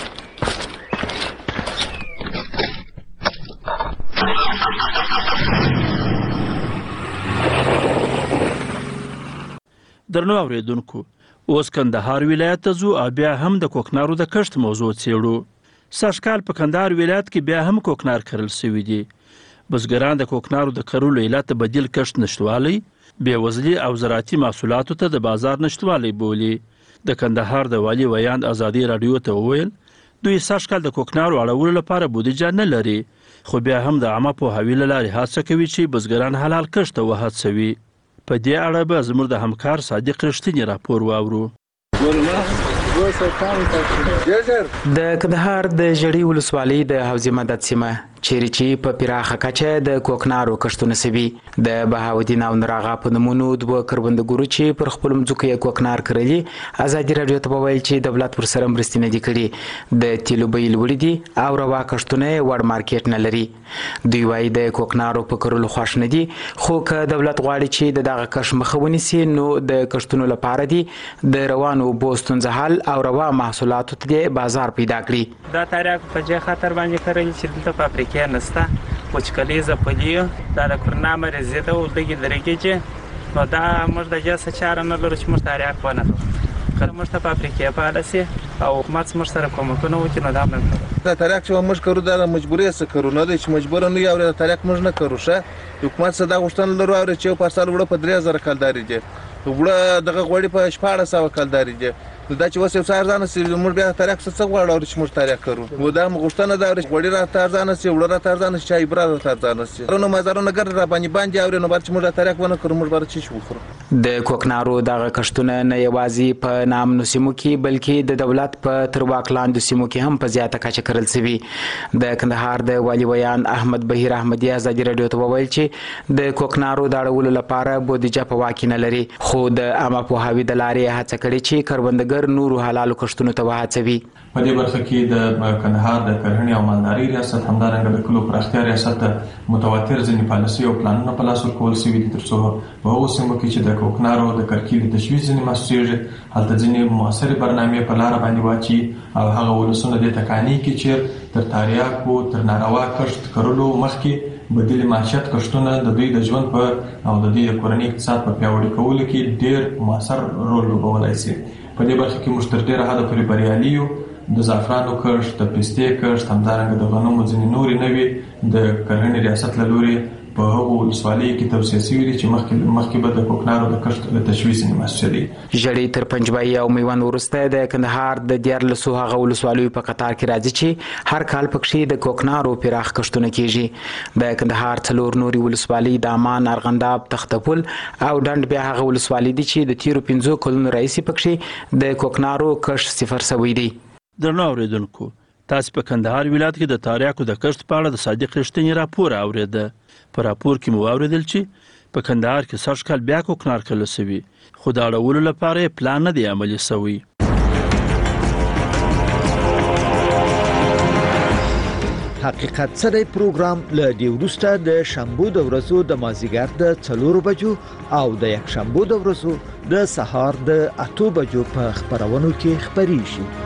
درنو اوریدونکو، اوس کندهار ولایت ته ځو او بیا هم د کوکنارو د کښت موضوع څیړو. سږکال په کندهار ولایت کې بیا هم کوکنار کرل شوي دي. بزګران د کوکنارو د کرلو علت د بدیل کښت نشتوالی، بېوزلي او زراعتي محصولاتو ته د بازار نشتوالی بولي. د کندهار د والي ویاند ازادي راډیو ته وویل دوی سږکال د کوکنارو اړولو لپاره بودیجه نه لري، خو بیا هم د عامه پوهاوي له لارې هڅه کوي چې بزګران حلال کښت ته وهڅوي. په دې اړه به زموږ د همکار صادق رښتینی راپور واورو. د کندهار د ژړۍ ولسوالۍ د حوضې مدد سیمه چیرې چې په پراخه کچه د کوکنارو کښتونه شوي. د بهاودین او نراغا په نومونو دوه کروندګرو چې پر خپلو مځکو یې کوکنار کرلي ازادي راډیو ته وویل چې دولت ورسره مرستې نه دي کړي. د تیلو بیې لوړې دي او روا کښتونه یې وړ مارکیټ نه لري. دوی وایي د کوکنارو په کرلو خوښ نه دي، خو که دولت غواړي چې د دغه کښت مخه ونیسي نو د کښتونو لپاره دي د روانو اوبو ستونزه حل او روا محصولاتو ته بازار پیدا کړي. دا تاریخ په دې خاطر باندې کرلي چې دلته په افریقا کې نسته وچکلیزه پلیو دا د کرونا مرض ده او لګي درګي چې نو دا موږ د جاسه چاره نه لرو چې موږ تاریخ ونه کړو. موږ ته په افریقا په اړه سي او حکومت موږ سره کومکونه وکړي نو دا موږ دا تاریخ چې موږ کړو دا مجبوري څه کړو نه چې مجبور نه یو تاریخ موږ نه کړو. شه حکومت صدا غوښتنه لرو او چې په سال وړه په درې هزار کلداري دي وړه دغه غوړي په شپږ سوه کلداري دي. دا چې وسه څار ځان سي موږ بیا تاریخ څه غواړو چې موږ تاریخ کړو. و دا غوښتنه دا غوړي را تار ځان سي وړه را تار ځان سي چای برا را تار ځان سي رونو مزارونه ګر را باندې باندې او نو بر چې موږ تاریخ ونه کړو موږ بر چې شو خورو. د کوکنارو دغه کښتونه نه یوازې په نامنو سیمو کې بلکې د دولت په تر واک لاندې سیمو کې هم په زیاته کچه کرل شوي. د کندهار د والي ویان احمد بهیر احمدي ازادي راډیو ته وویل چې د کوکنارو د اړولو لپاره بودیجه په واک نه لري، خو د عامه پوهاوي د لارې هڅه کړې چې کروندګر نورو حلالو کښتونو ته وهڅوي. په دې برخه کې د کندهار د کرهڼې او مالدارۍ ریاست همدارنګه د کلو پراختیا ریاست متواتر ځینې پالیسۍ او پلانونه په لاس ورکول شوي دي تر څو په هغو سیمو کې چې د کوکنارو د کرکیلې تشویش ځینې محسوسېږي هلته ځینې مؤثرې برنامې په لاره باندې واچي او هغه ولسونه دې ته قانع کړي چې تر تریاکو تر ناروا کښت کرلو مخکې بدیل معیشت کښتونه د دوی د ژوند په او د دوی د کورنۍ اقتصاد په پیاوړي کولو کې ډېر مؤثر رول لوبولی شي. په دې برخه کې موږ تر ډېره حده پورې بریالي یو. د زعفرانو کښت، د پستې کښت، همدارنګه د غنمو ځینې نورې نوې د کرهڼې ریاست له لورې په هغو ولسوالیو کې توصیه شوي دي چې مخکې مخکې به د کوکنارو د کښت د تشویش ځینې محسوسې دي. ژړۍ تر پنجوایي او میوند وروسته د کندهار د دیارلسو هغه ولسوالیو په قطار کې راځي چې هر کال پکښې د کوکنارو پراخ کښتونه کېږي. د کندهار څلور نورې ولسوالۍ د امان، ارغنداب، تختپل او ډنډ بیا هغه ولسوالۍ دي چې د تیرو پنځو کلونو راهیسې پکښې د کوکنارو کښت صفر شوی دی. درنو اورېدونکو، تاسې په کندهار ولایت کې د تاریاکو د کښت په اړه د صادق رښتیني راپور اورېده. په راپور کې مو واورېدل چې په کندهار کې سږکال بیا کوکنار کرل شوي، خو د اړولو لپاره یې پلان نه دی عملي شوی. حقیقت څه دی پروګرام له دې وروسته د شنبو د ورځو د مازدیګر د څلورو بجو او د یکشنبو د ورځو د سهار د اتو بجو په خپرونو کې خپریږي.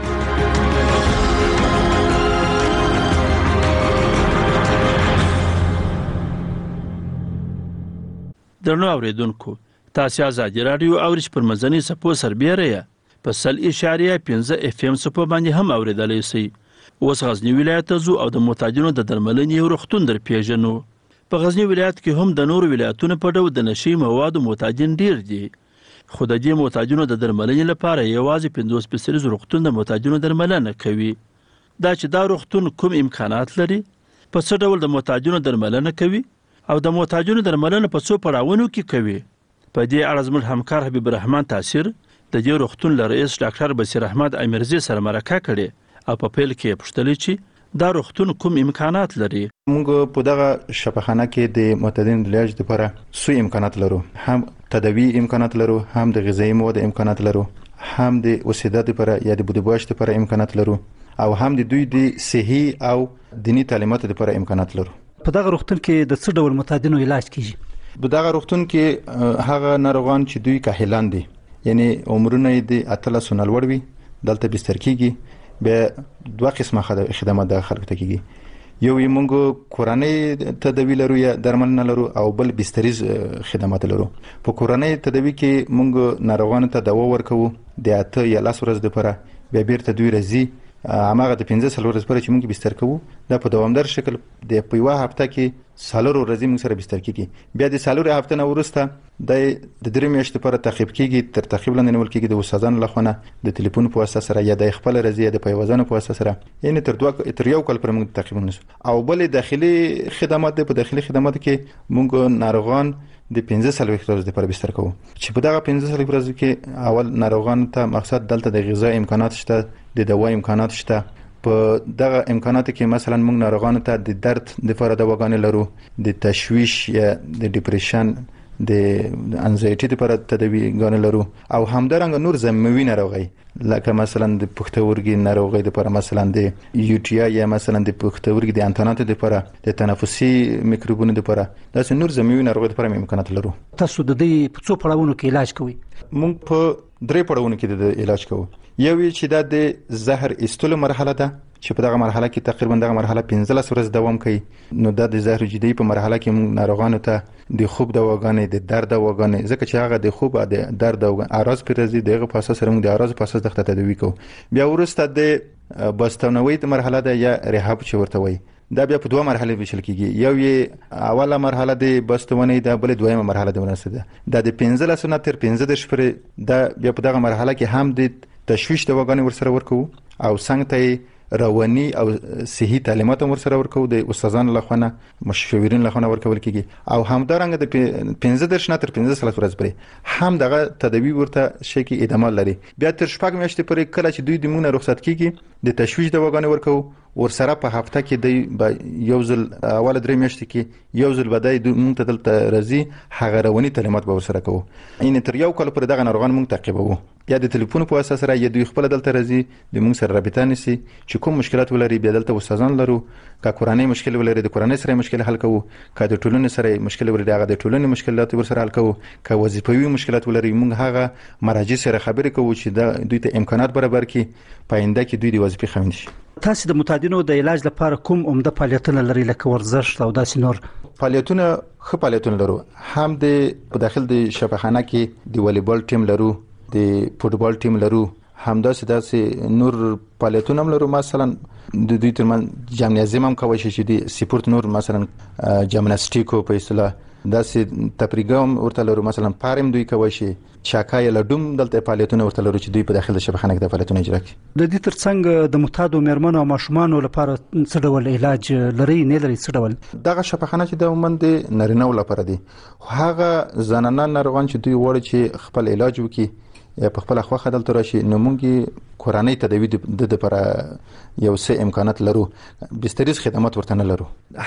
درنو اوریدونکو، تاسو ازادي راډیو او ریش پر مزنی سپو سربیره په سل اشاریه پنځه اف ام سپو باندې هم اوریدلای شئ. اوس غزنی ولایت ته ځو او د محتاجینو د درملنې یو روغتون در پیژنو. په غزنی ولایت کې هم د نورو ولایتونو په ډول د نشي موادو محتاجین ډیر دي. خو د دې محتاجونو د درملنې لپاره یوازې پنځوس سپیڅلیز روغتون د محتاجونو درملنه کوي. دا چې دا روغتون کوم امکانات لري، په څه ډول د محتاجونو درملنه کوي او د محتاجونو درملنه په څو پړاوونو کې کوي، په دې اړه زموږ همکار حبیب الرحمن تاثیر د دې روغتون له رئیس ډاکټر بصیر احمد امیرزي سره مرکه کړې او په پیل کې پوښتنه چې دا روغتون کوم امکانات لري. موږ په دغه شفاخانه کې د معتادین د علاج لپاره څو امکانات لرو، هم تداوی امکانات لرو، هم د غذایی مواد امکانات لرو، هم د اوسېدا لپاره یا د بودیجه لپاره امکانات لرو، او هم د دوی د صحي او دینی تعلیماتو لپاره امکانات لرو. په دغه روغتون کې د څه ډول معتادینو علاج کیږي؟ په دغه روغتون کې هغه ناروغان چې دوی کاهلان دي، یعنی عمرونه یې د اتلس نه لوړ وي، دلته بستر کیږي. به دوه قسمه خدمات د خلکو ته کیږي، یو یې موږ کورنۍ تداوی لرو یا درملنه لرو، او بل بستریز خدمات لرو. په کورنۍ تداوی کې موږ ناروغانو ته دوا ورکوو د اته یا لس ورځې لپاره، بیا بیرته دوی راځي هماغه د پنځه څلور ورځې لپاره چې موږ بستر کوو، دا په دوامدار شکل د په یوه هفته کې څلور ورځې موږ سره بستر کیږي. بیا د څلور هفته نه وروسته د درې میاشتې لپاره تعقیب کیږي، تر تعقیب لاندې نیول کیږي د استادانو لخوا د ټلیفون په واسطه سره یا د خپل راځي یا د پیوازانو په واسطه سره، یعنی تر دوه تر یو کال پر موږ تعقیب ونیسو. او بل داخلي خدمات په داخلي خدماتو کې موږ ناروغان د پنځه څلوېښت ورځې لپاره بستر کوو، چې په دغه پنځه څلوېښت ورځو کې اول ناروغانو ته مقصد دلته د غذا امکانات شته، د دوا امکانات شته. په دغه امکاناتو کې مثلا موږ ناروغانو ته د درد لپاره دواګانې لرو، د تشویش یا د ډیپریشن د انزایټي لپاره تداویګانې لرو، او همدارنګه نور ضمیموي ناروغۍ لکه مثلا د پښتورګي ناروغۍ لپاره، مثلا د یوټیا یا مثلا د پښتورګي د انتاناتو لپاره، د تنفسي میکروبونو لپاره، داسې نور ضمیموي ناروغۍ لپاره امکانات لرو. تاسو د دې په څو پړاوونو کې علاج کوئ؟ موږ په درې پړاوونو کې د علاج کوو. یو چې دا د زهر ایستلو مرحله ده، چې په دغه مرحله کې تقریبا دغه مرحله پنځلس ورځې دوام کوي. نو دا د زهر جدي په مرحله کې موږ ناروغانو ته د خوب دواګانې، د درد دواګانې، ځکه چې هغه د خوب او د درد او اعراض پر ضد دغه په اساس سره موږ د اعراض په اساس د تداوی کوو. بیا وروسته د بستونوي مرحله ده یا ریهاب چې ورته وایي، دا بیا په دوه مرحله ویشل کیږي. یو یې اوله مرحله د بستونې ده، بل دویمه مرحله د ورسته ده. دا د پنځلس نه تر پنځه دېرش پورې دا بیا په دغه مرحله کې هم د تشویش دواګانې ورسره ورکوو، او څنګه ته رواني او صحي تعلیمات ورسره ورکوو، د استادانو لخوا نه مشاورین لخوا ورکول کیږي. او همدارنګه د پنځه دېرش نه تر پنځه څلوېښت ورځې پورې هم دغه تداوی ورته شي کې ادامه لري. بیا تر شپږ میاشتې پورې کله چې دوی د موږ نه رخصت کیږي، د تشویش دواګانې ورکوو. ورسره په هفته کې د یو ځل اول درې میاشتې کې یو ځل بدای د موږ ته دلته راځي، هغه رواني تعلیمات به ورسره کوو. یعنی تر یو کال پورې دغه ناروغان موږ تعقیبوو، یا د ټلیفون په واسطه سره یا دوی خپل دلته راځي، د موږ سره رابطه نیسي، چې کوم مشکلات ولري بیا دلته استادان لرو. که کورنۍ مشکل ولري د کورنۍ سره مشکل حل کوو، که د ټولنې سره مشکل ولري هغه د ټولنې مشکلات ورسره حل کوو، که وظیفوي مشکلات ولري موږ هغه مراجع سره خبرې کوو چې دا دوی ته امکانات برابر کړي په آینده کې دوی د وظیفې خوندي شي. تاسو د معتادینو د علاج لپاره کوم عمده فعالیتونه لري، لکه ورزش او داسې نور فعالیتونه؟ خو فعالیتونه لرو، هم د په داخل د شفاخانه کې د والیبال ټیم لرو، د فوټبال ټیم لرو، هم داسې داسې نور فعالیتونه هم لرو. مثلا د دوی ترمن جمنازیم هم کوي چې د سپورت نور مثلا جمناستیکو په اصطلاح داسې تفریګم ورته لرو، مثلا پارم دوی کوي شي چاکای لډوم دلته فعالیتونه ورته لرو چې دوی په داخل د شفاخانه کې د فعالیتونه اجرا کوي. د دې ترڅنګ د معتادو مېرمنو او ماشومانو لپاره څه ډول علاج لري نه لري؟ څه ډول دغه شفاخانه چې د عموماً د نارینه لپاره دي، هغه زنانه ناروغان چې دوی وړي چې خپل علاج وکړي یا په خپل خوخه دلته راشي، نو موږ کورنۍ تداوی د لپاره یو څه امکانات لرو، بستریز خدمات ورته نه لرو.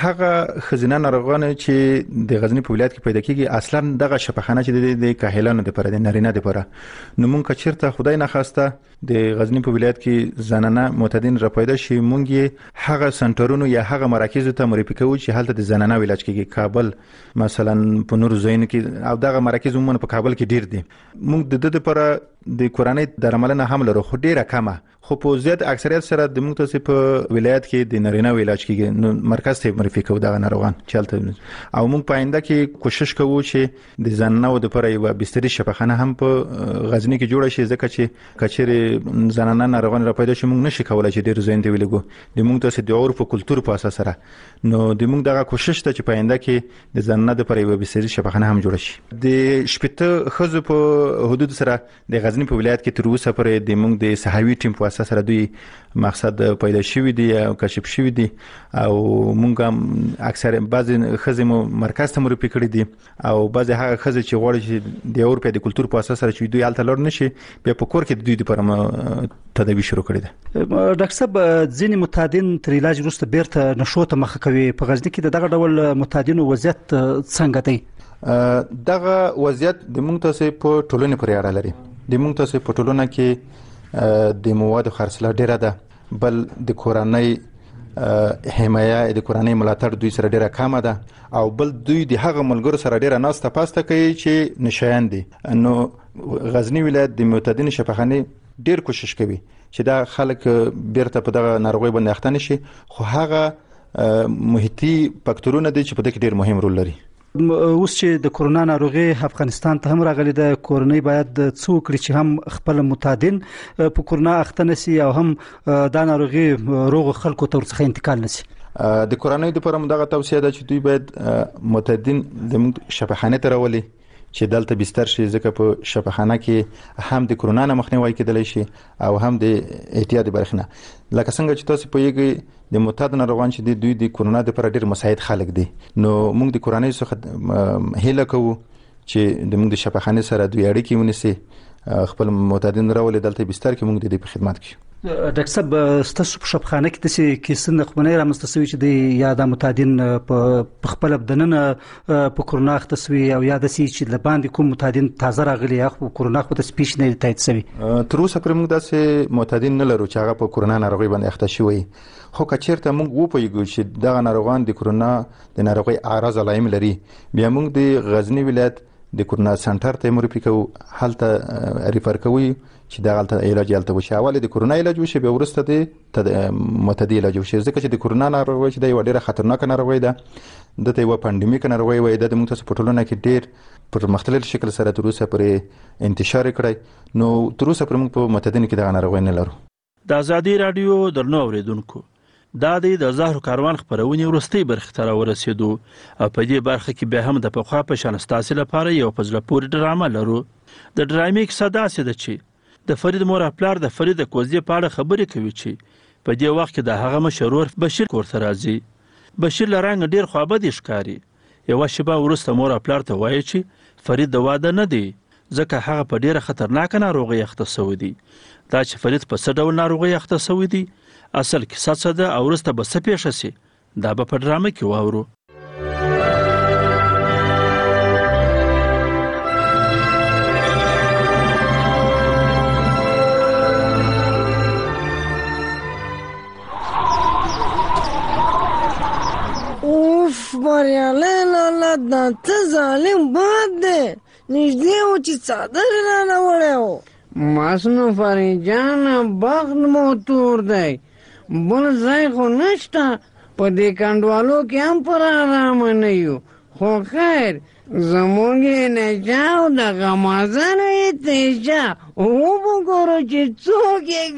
هغه خزینه ناروغان چې د غزنی په ولایت کې پیدا کیږي، اصلا دغه شفاخانه چې د کاهلانو لپاره د نارینه لپاره، نو موږ چیرته خدای نه خواسته د غزنی په ولایت کې زنانه معتادین را پیدا شي، موږ هغه سنټرونو یا هغه مراکز ته معرفي کوو چې هلته د زنانه علاج کیږي. کابل مثلا په نور ځایونو کې، او دغه مراکز عموما په کابل کې ډیر دي. موږ د دې لپاره د کورنۍ درملنه هم لرو خو ډیره کمه خو په زیات اکثریت سره د موږ ته په ولایت کې د نارینه علاج کیږي نو مرکز ته معرفي کوو دا ناروغان چلته او موږ په آینده کې کوشش کوو چې د زنانو د لپاره یو بستري شفاخانه هم په غزنی کې جوړه شي ځکه چې کچېره زنانه ناروغان را پیدا شي موږ نشي کولای چې ډیر زین دی ولګو د موږ ته د عرف او کلچر په اساس سره نو د موږ دغه کوشش ته چې په آینده کې د زنانه د لپاره یو بستري شفاخانه هم جوړه شي د شپته خزو په حدود سره د غزنی په ولایت کې تر اوسه پرې د موږ د صحوي ټیم په اساس سره دوی مقصد پیدا شوی دی او کشف شوی دی او موږ هم اکثر بعضی خزمو مرکز ته مرپی کړی دي او بعضی هغه خزې چې غواړي چې د اورپیا د کلچر په اساس سره چې دوی الته لور نشي بیا په کور کې دوی لپاره تداوی شروع کړی دی. ډاکټر صاحب ځینې متعدین تر علاج وروسته بیرته نشو ته مخه کوي په غزنی کې دغه ډول متعدینو وضعیت څنګه دی؟ دغه وضعیت د موږ ته په ټولنه پورې اړه لري. د موږ ته په ټولنه کې د مواد خرڅلاو ډیره ده بل د کورنۍ حمایه د کورنۍ ملاتړ دوی سره ډیره کمه ده او بل دوی د هغه ملګرو سره ډیره ناسته پاسته کوي چې نشایان دي. نو غزنی ولایت د معتدین شفاخانه ډیر کوشش کوي چې دا خلک بیرته په دغه ناروغي باندې اخته نشي خو هغه محیطي فاکتورونه دي چې په دې کې ډیر مهم رول لري. اوس چې د کورونا ناروغي افغانستان ته هم راغلي د کورنۍ باید څو کړي چې هم خپل متعدین په کورونا اخته نشي او هم د ناروغي روغ خلکو ته ورڅخه انتقال نشي. د کورنۍ لپاره دغه توصیه ده چې دوی باید متعدین د شفاخانه ته راولي چې دلته بستر شي ځکه په شفاخانه کې هم د کورونا مخنیوي کېدلی شي او هم د احتیاط برخنه لکه څنګه چې تاسو پوهیږئ د معتاد ناروغان چې دوی د کورونا لپاره ډیر مساعد خلک دي نو موږ د کورنۍ څخه هیله کوو چې د موږ د شفاخانه سره دوی اړیکې ونیسي خپل معتادین راولي دلته بستر کې موږ د دې په خدمت کې. ډاکټر صاحب ستاسو په شفاخانه کې د څه کیسه خبرونه رامستوي چې د یا د متعدین په خپل بدننه په کورونا اختصوي او یا د سي چې لباندې کوم متعدین تازه راغلي یا کورونا خو ته سپیش نه تایید شوی. تر اوسه پر موږ داسې معتدین نه لرو چې هغه په کورونا ناروغي باندې اخته شوی خو کچیرته موږ وپوهیږو چې دغه ناروغان د کورونا د ناروغي اعراض علائم لري بیا موږ د غزنی ولایت د کورونا سنټر ته مرپی کوو هلته ریفر کوي چې دا غلطه علاج یالته وشي اول د کورونا علاج وشي به ورسته د معتدی علاج وشي ځکه چې د کورونا ناروغي چې د یو ډیره خطرناک ناروغي ده د یو پاندیمیک ناروغي وای د موږ ته په ټولنه کې ډیر پر مختلف شکل سره تر اوسه پرې انتشار کړی نو تر اوسه پر موږ په معتدین کې د ناروغي نه لرو. د ازادي رادیو درنو اوریدونکو دا د زهر کاروان خبرونه ورستي برخه تر ورسېدو او په دې برخه کې به هم د پخوا په شان ستاسو لپاره یو فضل پور ډرامه لرو. د ډرامې کې صدا سي د چی د فرید مور خپل د فرید کوزي په اړه خبرې کوي چې په دې وخت کې د هغه مشرور بشیر کور ته راځي. بشیر لرنګ ډیر خوابه دي ښکاری یو شپه ورسته مور خپل ته وایي چې فرید د واده نه دی ځکه هغه په ډیره خطرناک ناروغي اخته شوی دی. دا چې فرید په څه ډول ناروغي اخته شوی دی اصل کیسه څه ده او ورسته به څه پیښه شي دا به په ډرامه کې واورو. اوف بریالی لالا دا ته ظالم باد دی نږدې و چې څادر رانه وړی و ماسنو فرید جانه بخت مو تور دی بل ځای خو نشته په دې کنډوالو کې هم پر آرامه نه یو خو خیر زموږ یې نجا او دغه مازن یې تیجا وبګورو چې څوک یې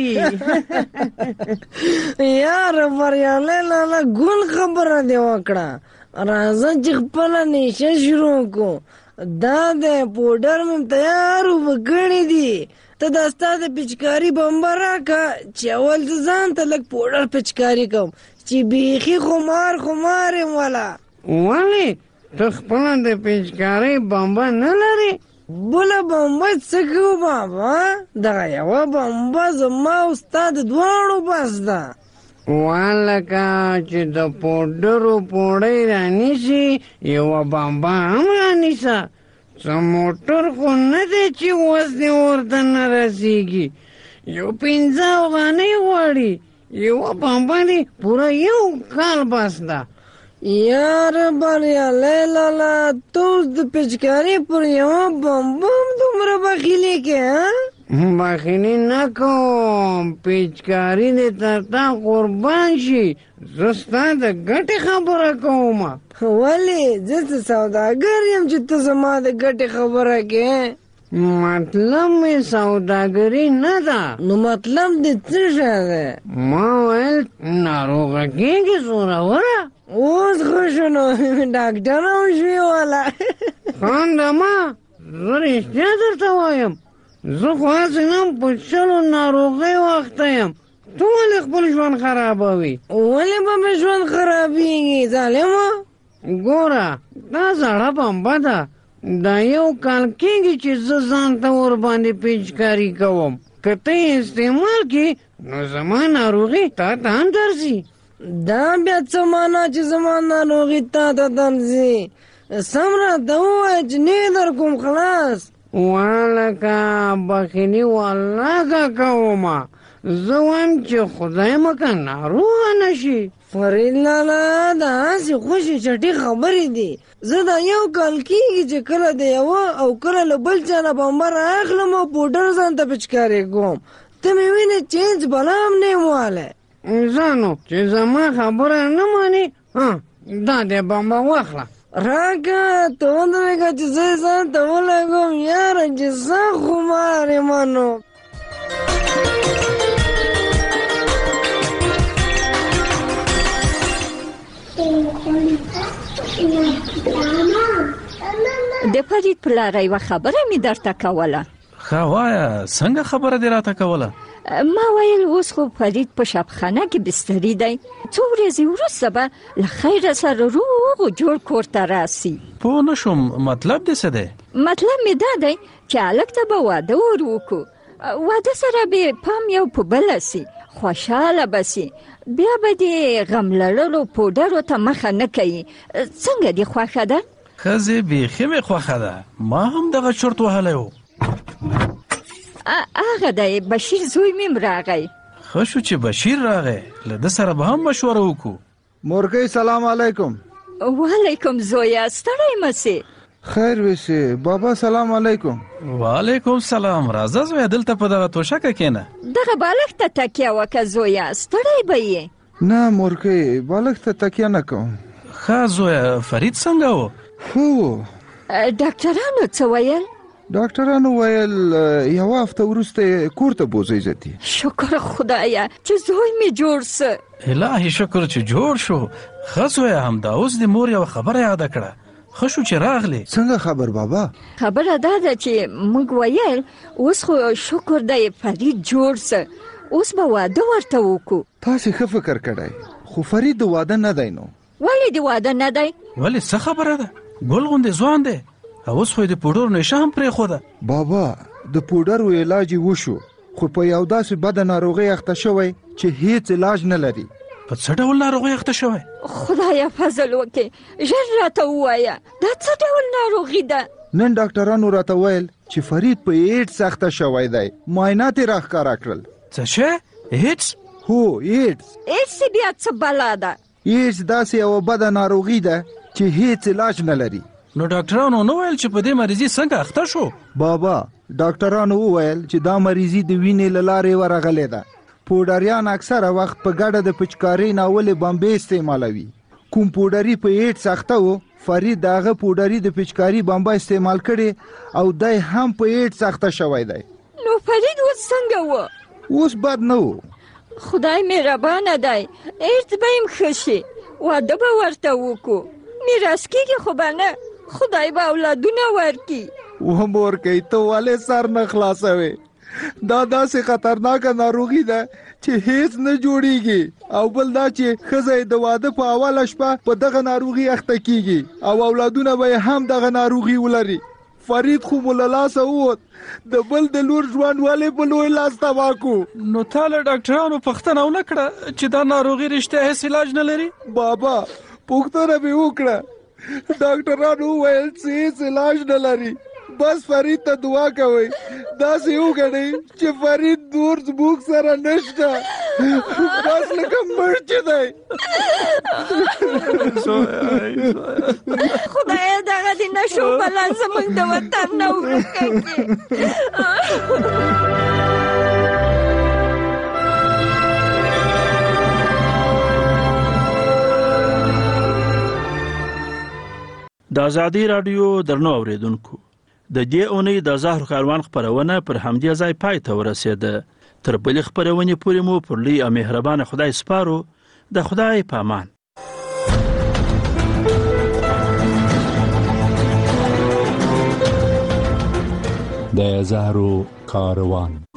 ګټي یار بریالی لالا ګل خبره دې وکړه راځه چې خپله نیشه شروع کړو دا د پوډر مې تیار وګڼې دي ته دا ستا د پچکاري بمبه راکه چې اول زه ځان ته لږ پوډر پچکاري کوم چې بیخي خمار خمار یم والا. ولې ته خپله د پچکارۍ بمبه نه لرې؟ بله بمبه څه کوو بابا دغه یوه بمبه زما او ستا د دواړو بس ده. والکه چې د پوډرو پوړۍ رانیسي یوه بمبه هم رانیسه څه موټر خو نه دی چې اوس دې ورته نه رسېږي یو پنځه افغانۍ غواړي یوه بمبه دې پوره یو کال بس ده یار بریالی لالا تو د پیچکاری پر یو بم بم دومره بخیلی کې بخیلی نه کوم پیچکاری دې تر تا قربان شي زه ستا د ګټې خبره کوم ولې زه سوداګر یم چې ته زما د ګټې خبره کې مطلب می سوداګري نه ده نو مطلب دې څه شی دی ما ویل ناروغه کېږي زوروره اوس ښه شو نو ډاکټر هم شوې والا خاندما زه رښتیا درته وایم زه خو هسې هم په شلو ناروغۍ وخته یم ته ولې خپل ژوند خرابوي ولې به مې ژوند خرابېږي ظالمه ګوره دا زړه بمبه ده دا یو کال کېږي چې زه ځان ته ورباندې پیچکاري کوم که ته یې استعمال کړې نو زما ناروغي تا ته هم درځي دا بیا څه معنا چې زما ناروغي تا ته درځي سم راته ووایه چې نه در کوم خلاص والکه بخیلي والله کومه زه وایم چې خدای مکه ناروغه نه شي فرید لالا دا هسې خوشې چټي خبرې دي زه دا یو کال کېږي چې کله د یوه او کله له بل چا نه بمبر اخلم او پوډر ځان ته پچکارې کوم ته مې وینې چینج بلا هم نه یم والی زانو چې زما خبره نه ماني دا دې بمبه واخله راکه ته ودرېږه چې زه یې ځان ته ولګوم یاره چې سخت خمار یم نو د فرید پلاره یوه خبره مې درته کوله ښه وایه څنګه خبره دې راته کوله ما ویل اوس خو فرید په شبخانه کې بستري دی څو ورځې وروسته به له خیره سره روغ و جوړ کور ته راسي پوه نه شوم مطلب دې څه دی مطلب مې دا دی چې هلک ته به واده ور وکړو واده سره به پام یو په بله سي خوشحاله به سي بیا به دې غم لړلو پوډرو ته مخه نه کوي څنګه دې خوښه ده ښځې بیخي مې خوښه ده ما هم دغه چرت وهلی و هغه دی بشیر زوی مې راغی ښه شو چې بشیر راغی له ده سره به هم مشوره وکړو مورګۍ سلام علیکم وعلیکم زویه ستړی مه سې خیر وسې بابا سلام علیکم وعلیکم سلام راځه زویه دلته په دغه توشکه کښېنه دغه بالښت ته تکیه وکړه زویه ستړی به یې نه مورګۍ بالښت ته تکیه نه کوم ښه زویه فرید څنګه و ښه و ډاکټرانو څه ویل ډاکټرانو ویل یوه هفته وروسته کور ته بوځئ زتي شکر خدایه چې زوی مې جوړ څه الهي شکر چې جوړ شو ښه زویه همدا اوس د مور یوه خبره یاده کړه ښه شو چې راغلی څنګه خبر بابا خبره دا ده چې موږ ویل اوس خو شکر دی فرید جوړ څه اوس به واده ورته وکړو تاسې ښه فکر کړی خو فرید د واده نه دی نو ولې د واده نه دی ولې څه خبره ده ګل غوندې ځوان دی اوس خو یې د پوډرو نشه هم پرېښوده بابا د پوډرو علاج یې وشو خو په یو داسې بده ناروغۍ اخته شوی چې هیڅ علاج نه لري په څه ډول ناروغۍ اخته شوی خدایه فضل وکړې ژر راته ووایه دا څه ډول ناروغي ده نن ډاکټرانو راته ویل چې فرید په ایډز اخته شوی دی معاینات یې راښکاره کړل څه شی ایډز هو ایډز ایډز بیا څه بلا ده ایډز داسې یوه بده ناروغي ده چې هیڅ علاج نه لري نو ډاکټرانو نو ویل چې په دې مریضي څنګه اخته شو بابا ډاکټرانو وویل چې دا مریضي د وینې له لارې ورغلې ده پوډریان اکثره وخت په ګډه د پچکارۍ ناولې بمبې استعمالوي کوم پوډري په ایډز اخته و فرید د هغه پوډري د پچکاري بمبه استعمال کړي او دی هم په ایډز اخته شوی دی نو فرید اوس څنګه و اوس بد نه و خدای مهربانه دی ایډز به یې ښه شي واده به ورته وکړو میراث کېږي خو به نه خدای به اولادونه ورکړي و مورکۍ ته ولې سر نه خلاصوې دا داسې خطرناکه ناروغي ده چې هیڅ نه جوړیږي او بل دا چې ښځه د واده په اوله شپه په دغه ناروغي اخته کیږي او اولادونه به هم دغه ناروغي ولري فرید خو مو له لاسه ووت د بل د لور ژوند ولې په لوی لاس تباه کړو نو تا له ډاکټرانو پوښتنه ونه کړه چې دا ناروغي رښتیا هیڅ علاج نه لري بابا پوښتنه مې وکړه ډاکټرانو وویل چې هیڅ علاج نه لري بس فرید ته دعا کوئ داسې وګڼئ چې فرید نور زموږ سره نشته بس لکه مړ چې دی. خدای دغه د نشو بلا زموږ د وطن نه ورکه کړي. د ازادي رادیو درنو اوریدونکو د دې اونۍ د زهر کاروان خبرونه پر همدې ځای پای ته ورسېده. تر بلې خبرونې پورې مو پر لوی او مهربان خدای سپارو. د خدای په امان. د زهرو کاروان.